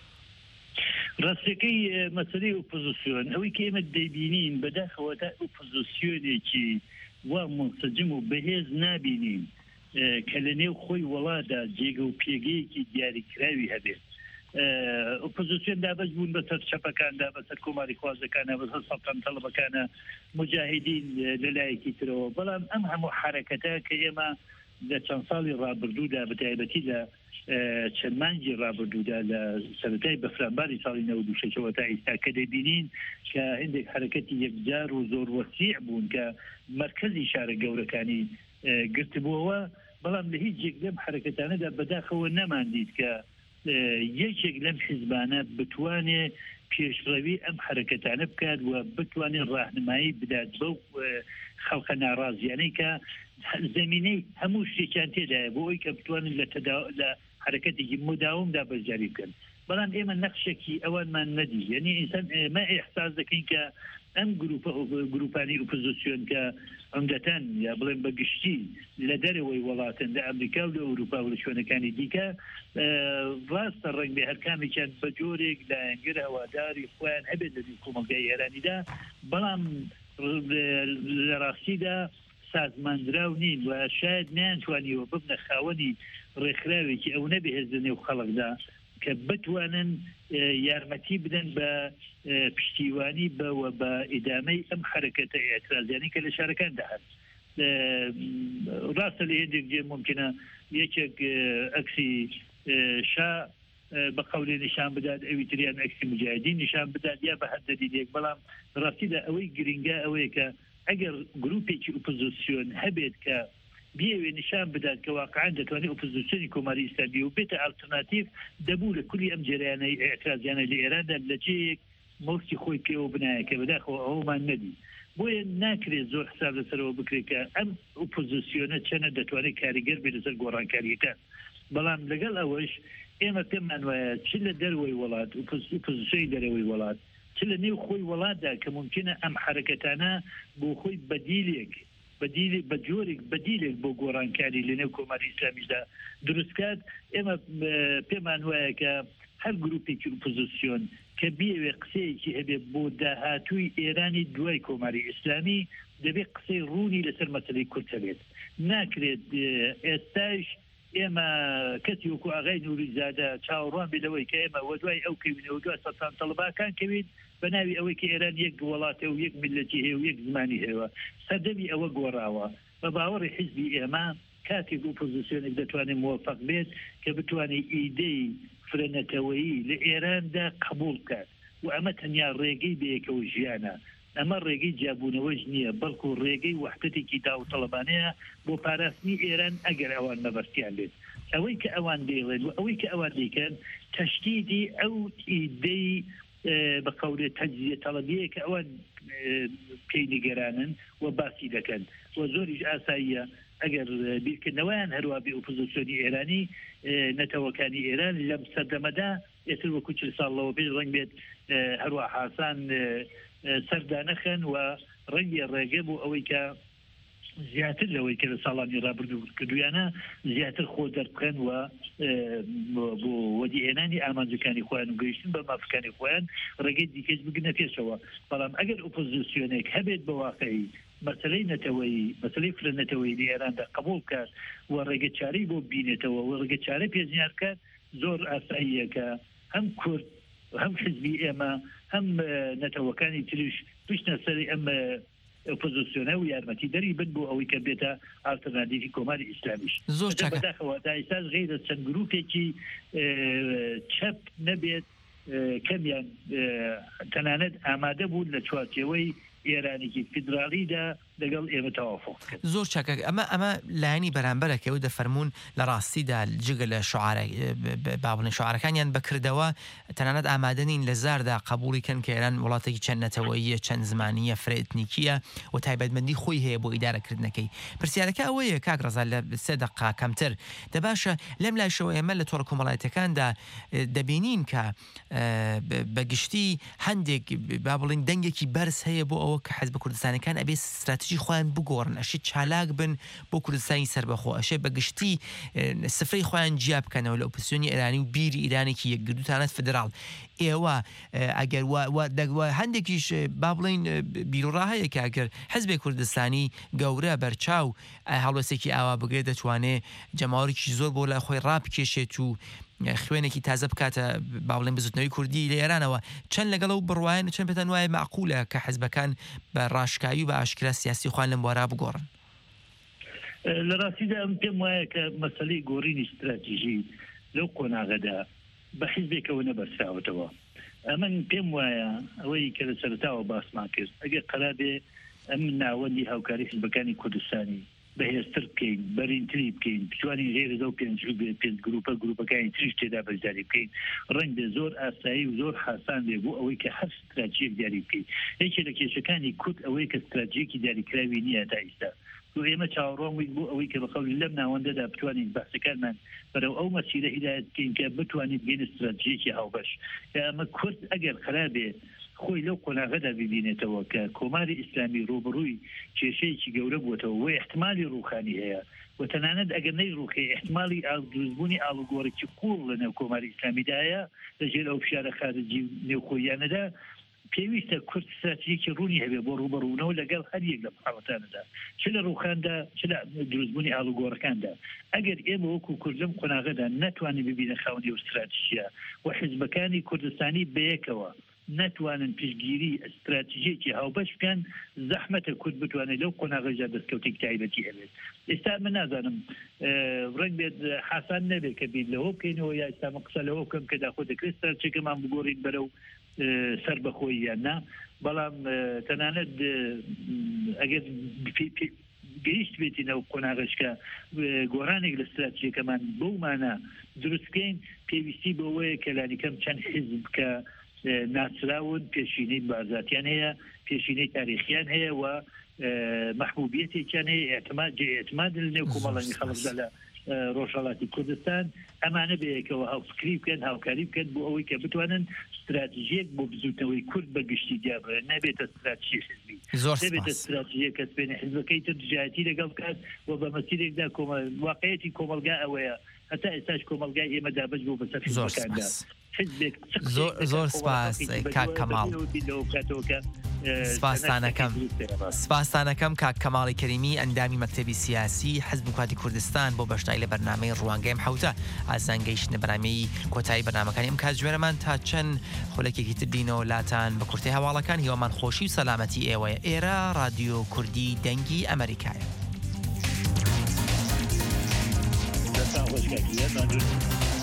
ڕاستەکەی مەسەلەی ئۆپۆزیسیۆن ئەوەی کە ئێمە دەیبینین بەداخەوەدا ئۆپۆزیسیۆنێکی وا منسەجم و بەهێز نابینین کە لە نێو خۆی وڵادا جێگە و پێگەیەکی دیاریکراوی هەبێت ئۆپۆزیسیۆن دابەش بوون بەسەر چەپەکاندا بەسەر کۆماری خوازەکانە بەسەر سەڵتان تەڵەبەکانە مجاهدین لەلایەکی ترەوە بەڵام ئەم هەموو حرەکەتە کە ئێمە لە چەند ساڵی ڕابردوودا بەتایبەتی لە چەند مانگی ڕابردوودا لە سەرەتای بەفرانباری ساڵی 96ەوە تا ئێستا کە دەبینین کە هەندێک حرەکەتی یەکجار و زۆر وەسیع بوون کە مرکزی شارە گەورەکانی گرتبووەوە بەڵام لە هیچ جێک لەم حرەکەتانەدا بەداخەوە نەماندیت کە یەکێک لەم حیزبانە بتوانێ پێشڕەوی ئەم حرەکەتانە بکات و بتوانێت ڕاهنمایی بدات بەو خەڵکە ناڕازیانەی کە زمینەی هەموو شتێکیان تێدایە بۆ ئەوی کە بتوانن لە حرەکەتێکی مداومدا بەرجاری بکەن بەڵام ئێمە نەخشێکی ئەوانمان نەدی یعنی ئینسان ئێمە ئێحساس دەکەین کە ئەم گروپانی ئۆپۆزیسیۆن کە عمدەتەن یا بڵێن بەگشتی لە دەرەوەی وڵاتن لە ئەمریکا و لە ئەوروپا و لە شوێنەکانی دیکە ڕاستە ڕنگ بێ هەرکامێکیان بە جۆرێک لایەنگەر هەواداری خۆیان هەبێت لە کۆمەلگای ئێرانیدا بەڵام لە ڕاستیدا سازماندراو نین و شاید نانتوانیەوە ببنە خاوەنی ڕێکخراوێکی ئەو نەبێت لە نێو خەڵکدا کە بتوانن یارمەتی بدەن بە پشتیوانی بەوە بە ئیدامەی ئەم حرەکەتە ئێترازیانی کە لە شارەکان داهات ڕاستە لە هێندێک جێ ممکنە یەکێک ئەکسی شا بە قەولێ نیشان بدات ئەوی تریان ئەکسی مجاهدین نیشان بدات یا بە هەردەدیدێک بەڵام ڕاستیدا ئەوەی گرنگە ئەوەیە کە ئەگەر گروپێکی ئۆپۆزیسیۆن هەبێت کە بیاوێ نیشان بدات کە واقعا دەتوانێت ئۆپۆزیسیۆنی کۆماری ئیسلامی و بێتە ئالتەرناتیڤ دەبوو لە کولی ئەم جریانەی ئێعترازیانە لە ئێراندا لە جەیەک مەوستی خۆی پێوە بنایە کە بەداخەوە ئەومان نەدی بۆیە ناکرێت زۆر حساب لەسەرەوە بکرێت کە ئەم ئۆپۆزیسیۆنە چەنە دەتوانێت کاریگەر بێت لەسەر گۆڕانکاریەکان بەڵام لەگەڵ ئەوەش ئێمە پێمان وایە چ لە دەروەی وڵات ئۆپۆزیسیۆنی دەرەوەی وڵات چ لە نێو خۆی وڵاتدا کە ممکنە ئەم حرەکەتانە بۆ خۆی بە جۆرێک بەدیلێک بۆ گۆڕانکاری لە نێو کۆماری ئیسلامیشدا دروستکات ئێمە پێمان وایە کە هەر گروپێکی ئۆپۆزیسیۆن کە بیاوێ قسەیەکی هەبێت بۆ داهاتووی ئێرانی دوای کۆماری ئیسلامی دەبێت قسەی ڕوونی لەسەر مەسەلەی کورد بێت ناکرێت ئێستاش ئێمە کەسی وەکو ئاغای نووریزادە چاوەڕوان بێ لەوەی کە ئێمە وەدوای ئەو کەوینەوە دوای سەتان تەڵەباکان کەوین بە ناوی ئەوەی کە ئێران یەک وڵاتە و یەک میلەتی هەیە و یەک زمانی هەیە سەردەمی ئەوە گۆڕاوە بە باوەڕی حیزبی ئێمە کاتێک ئۆپۆزیسیۆنێک دەتوانێت موفق بێت کە بتوانێت ئیدەی فرەنەتەوەیی لە ئێراندا قبول بکات و ئەمە تەنیا ڕێگەی بەیەکەوە ژیانە ئەمە ڕێگەی جیابوونەوەش نییە بەڵکو ڕێگەی وحدەتێکی داوطلبانەیە بۆ پاراستنی ئێران ئەگەر ئەوان مەبەستیان بێت ئەوەی کە ئەوان دەیڵێن و ئەوەی کە ئەوان دەیکەن تەشدیدی ئەو ئیدەی بە قەولێ تەجزیە تەڵەبیەیە کە ئەوان پێی نیگەرانن و باسی دەکەن و زۆریش ئاساییە ئەگەر بیرکردنەوەیان هەروە بێ ئۆپۆزیسیۆنی ئێرانی نەتەوەکانی ئێران لەم سەردەمەدا ئێتر وەکو 40 ساڵەوە پێش ڕەنگ بێت هەروە حاسان سەردا نەخەن و ڕەنگی ڕێگە بۆ ئەوەی کە زیاتر لەوەی کە لە ساڵانی ڕابردوو کردویانە زیاتر خۆ دەربکەن و بۆ وەدیهێنانی ئامانجەکانی خۆیان و گەیشتن بە مافەکانی خۆیان ڕێگەی دیکەش بگنە پێشەوە بەڵام ئەگەر ئۆپۆزیسیۆنێک هەبێت بە واقعی مەسلەی نەتەوەیی مەسلەی فرەنەتەوەی لە ئێراندا قبول بکات و ڕێگە چارەی بۆ بینێتەوە و ڕێگە چارە پێشنیار بکات زۆر ئاساییە کە هەم کورد هەم حزبی ئێمە هەم نەتەوەکانی تریش بشنە سەری ئەم ئۆپۆزیسیۆنە و یارمەتی دەری بن بۆ ئەوەی کە بێتە ئالتەرناتیڤی کۆماری ئیسلامیش زۆر بەداخەوە تا ئێستاش غەیرە چەند گروپێکی چەپ نەبێت کەمیان تەنانەت ئامادە بوون لە چوارچێوەی ئێرانێکی فیدراڵیدا لەگەڵ ئێمە تەوافق زۆر چاکە ئەمە لایەنی بەرامبەرەکە و دەفەرمونون لە ڕاستیدا جگە لە بابڵین شعارەکانیان بەکردەوە تەنانەت ئامادەنین لە زاردا قبولی کەن کە ئێران وڵاتێکی چەند نەتەوەییە چەند زمانیە فرێتنیکیە و تایبەتمەندی خۆی هەیە بۆ ئیدارەکردنەکەی پرسیارەکە ئەوەیە کاک ڕەزا لە 3 دقیقە کەمتر دەباشە لەم لایشەوە ئێمە لە تۆڕە کۆمەڵایەتەکاندا دەبینین کە بەگشتی هەندێک بابڵین دەنگێکی بەرز هەیە بۆ ئەوە کە حەزب کوردستانەکان ئەبێ استراتیژی خۆیان بگۆڕن ئەشی چالاک بن بۆ کوردستانی سربەخۆ ئەشێ بەگشتی سفرەی خۆیان جیا بکەنەوە لە ئۆپۆزیسیۆنی ئێرانی و بیری ئیرانێکی یەکگرتوتانەت فدراڵ ئێوە ئەگەر هەندێکیش با بڵین بیرۆڕا هەیە کە ئەگەر حەزبی کوردستانی گەورە بەرچاو هەڵوەسێکی ئاوا بگرێت دەتوانێت جەماوەڕێکی زۆر بۆ لای خۆی ڕابکێشێت و خوێنێکی تازە بکاتە باوڵێن بزوتنەوەی کوردی لە ئێرانەوە چەند لەگەڵ و بڕواایەن چەند پێتان وایە معقولە کە حەزبەکان بە ڕاشکایی و بە ئاشکرا سیاسی خوان لەم بوارا بگۆڕن لە ڕاستیدا ئەم پێم وایە کە مەسەلەی گۆڕینی استراتیژی لەو قۆناغەدا بە حیزبێکەوە نەبەرسراوەتەوە ئەمن پێم وایە ئەوەی کە لە سەرتاوە باسمان کرد ئەگەر قەرابێ ئەم ناوەندی هاوکاری حیزبەکانی کوردستانی بەهێزتر بکەین بەرینتری بکەین پتوانی غێرە و پێنج گروپەکانی تریش تێدا بەشداری بکەین ڕەنگە زۆر ئاسایی و زۆر حاسان بێ بۆ ئەوەی کە هەر استراتیژیەک دیاری بکەین یەکێ لە کێشەکانی کورد ئەوەی کە استراتیژیەکی دیاریکراوی نییە تا ئێستا و ئێمە چاوەڕۆمێک بۆ ئەوەی کە بەخەڵ لەم ناوەندەدا بتوانین باسەکانمان بەرەو ئەو مەسیرە هیدایەت بکەین کە بتوانین بگەین استراتیژیەکی هاوبەش کە ئەمە کورد ئەگەر خرابێ خۆی لەو قۆناغەدا ببینێتەوە کە کۆماری ئیسلامی ڕۆبڕووی کێشەیەکی گەورە بووتەوە و احتمالی ڕوخانی هەیە و تەنانەت ئەگەر نەی ڕوخی احتمالی دروستبوونی ئاڵوگۆڕێکی قوڵ لەنێو کۆماری ئیسلامیدایە لەژێر ئەو فشارە خارجی نێوخۆیانەدا پێویستە کورد استراتیژیەکی ڕوونی هەبێ بۆ ڕوبەڕوونەوە لەگەڵ هەر یەک لە محاڵەتانەدا چ لە ڕوخاندا چ لە دروستبوونی ئاڵوگۆڕەکاندا ئەگەر ئێمە وەکو کورد لەم قۆناغەدا نەتوانین ببینە خاوەنی و استراتیژیە و حیزبەکانی کوردستانی بەیەکەوە نتوانن پشتگیری استراتیژیەکی هاوبەش بکەن زەحمەتە کورد بتوانێت لەو قۆناغەدا دەستکەوتێک تایبەتی هەبێت ئێستا من نازانم ڕەنگ بێت حاسان نەبێت کە بین لەوە بکەینەوە یا ئێستامە قسە لەوە بکەم کە داخۆ دەکرێت استراتیژیەکەمان بگۆڕین بەرەو سەر بەخۆی یان نا بەڵام تەنانەت ئەگەر گەیشت بێتینەوە قۆناغەشکە گۆڕانێک لە استراتیژیەکەمان بەومانە دروستکەین پێویستی بەوەیە کە لالیکەم چەند حیزب کە ناسراون پێشینەی بازاتیان هەیە پێشینەی تاریخیان هەیە و محبوبیەتێکیان هەیە ئێعتماد لەنێو کۆمەڵانی خەڵکدا لە ڕۆژهەڵاتی کوردستان ئەمانە بەیەکەوە هاوفکری بکەن هاوکاری بکەن بۆ ئەوەی کە بتوانن استراتیژیەک بۆ بزوتنەوەی کورد بەگشتی دیابڕێن نەبێتە استراتیژی حزبی نەبێتە استراتیژیە کەس بێنە حزبەکەی تر دژایەتی لەگەڵ بکات و بە مەسیرێکدا واقعیەتی کۆمەلگا ئەوەیە هەتا ئێستاش کۆمەلگای ئێمە دابش بوو بەسەر حزبەکاندا زۆر سپاس کاک کەماڵ سپاسانەکەم کاک کەماڵی کەریمی ئەندامی مەکتەبی سیاسی حەزب کوردی کوردستان بۆ بەشداری لە بەرنامەی ڕوانگەیم حوتە ئازانگەیشتنە بەرنامەی کۆتایی بەرنامەکانی ئەم کات گوێرەمان تا چەند خولەکێکی تردینەوە لاتان بە کورتی هەواڵەکان هیوامان خۆشی و سەلامەتی ئێوەیە ئێرە رادیۆ کوردی دەنگی ئەمریکایە سلام خوشگاکی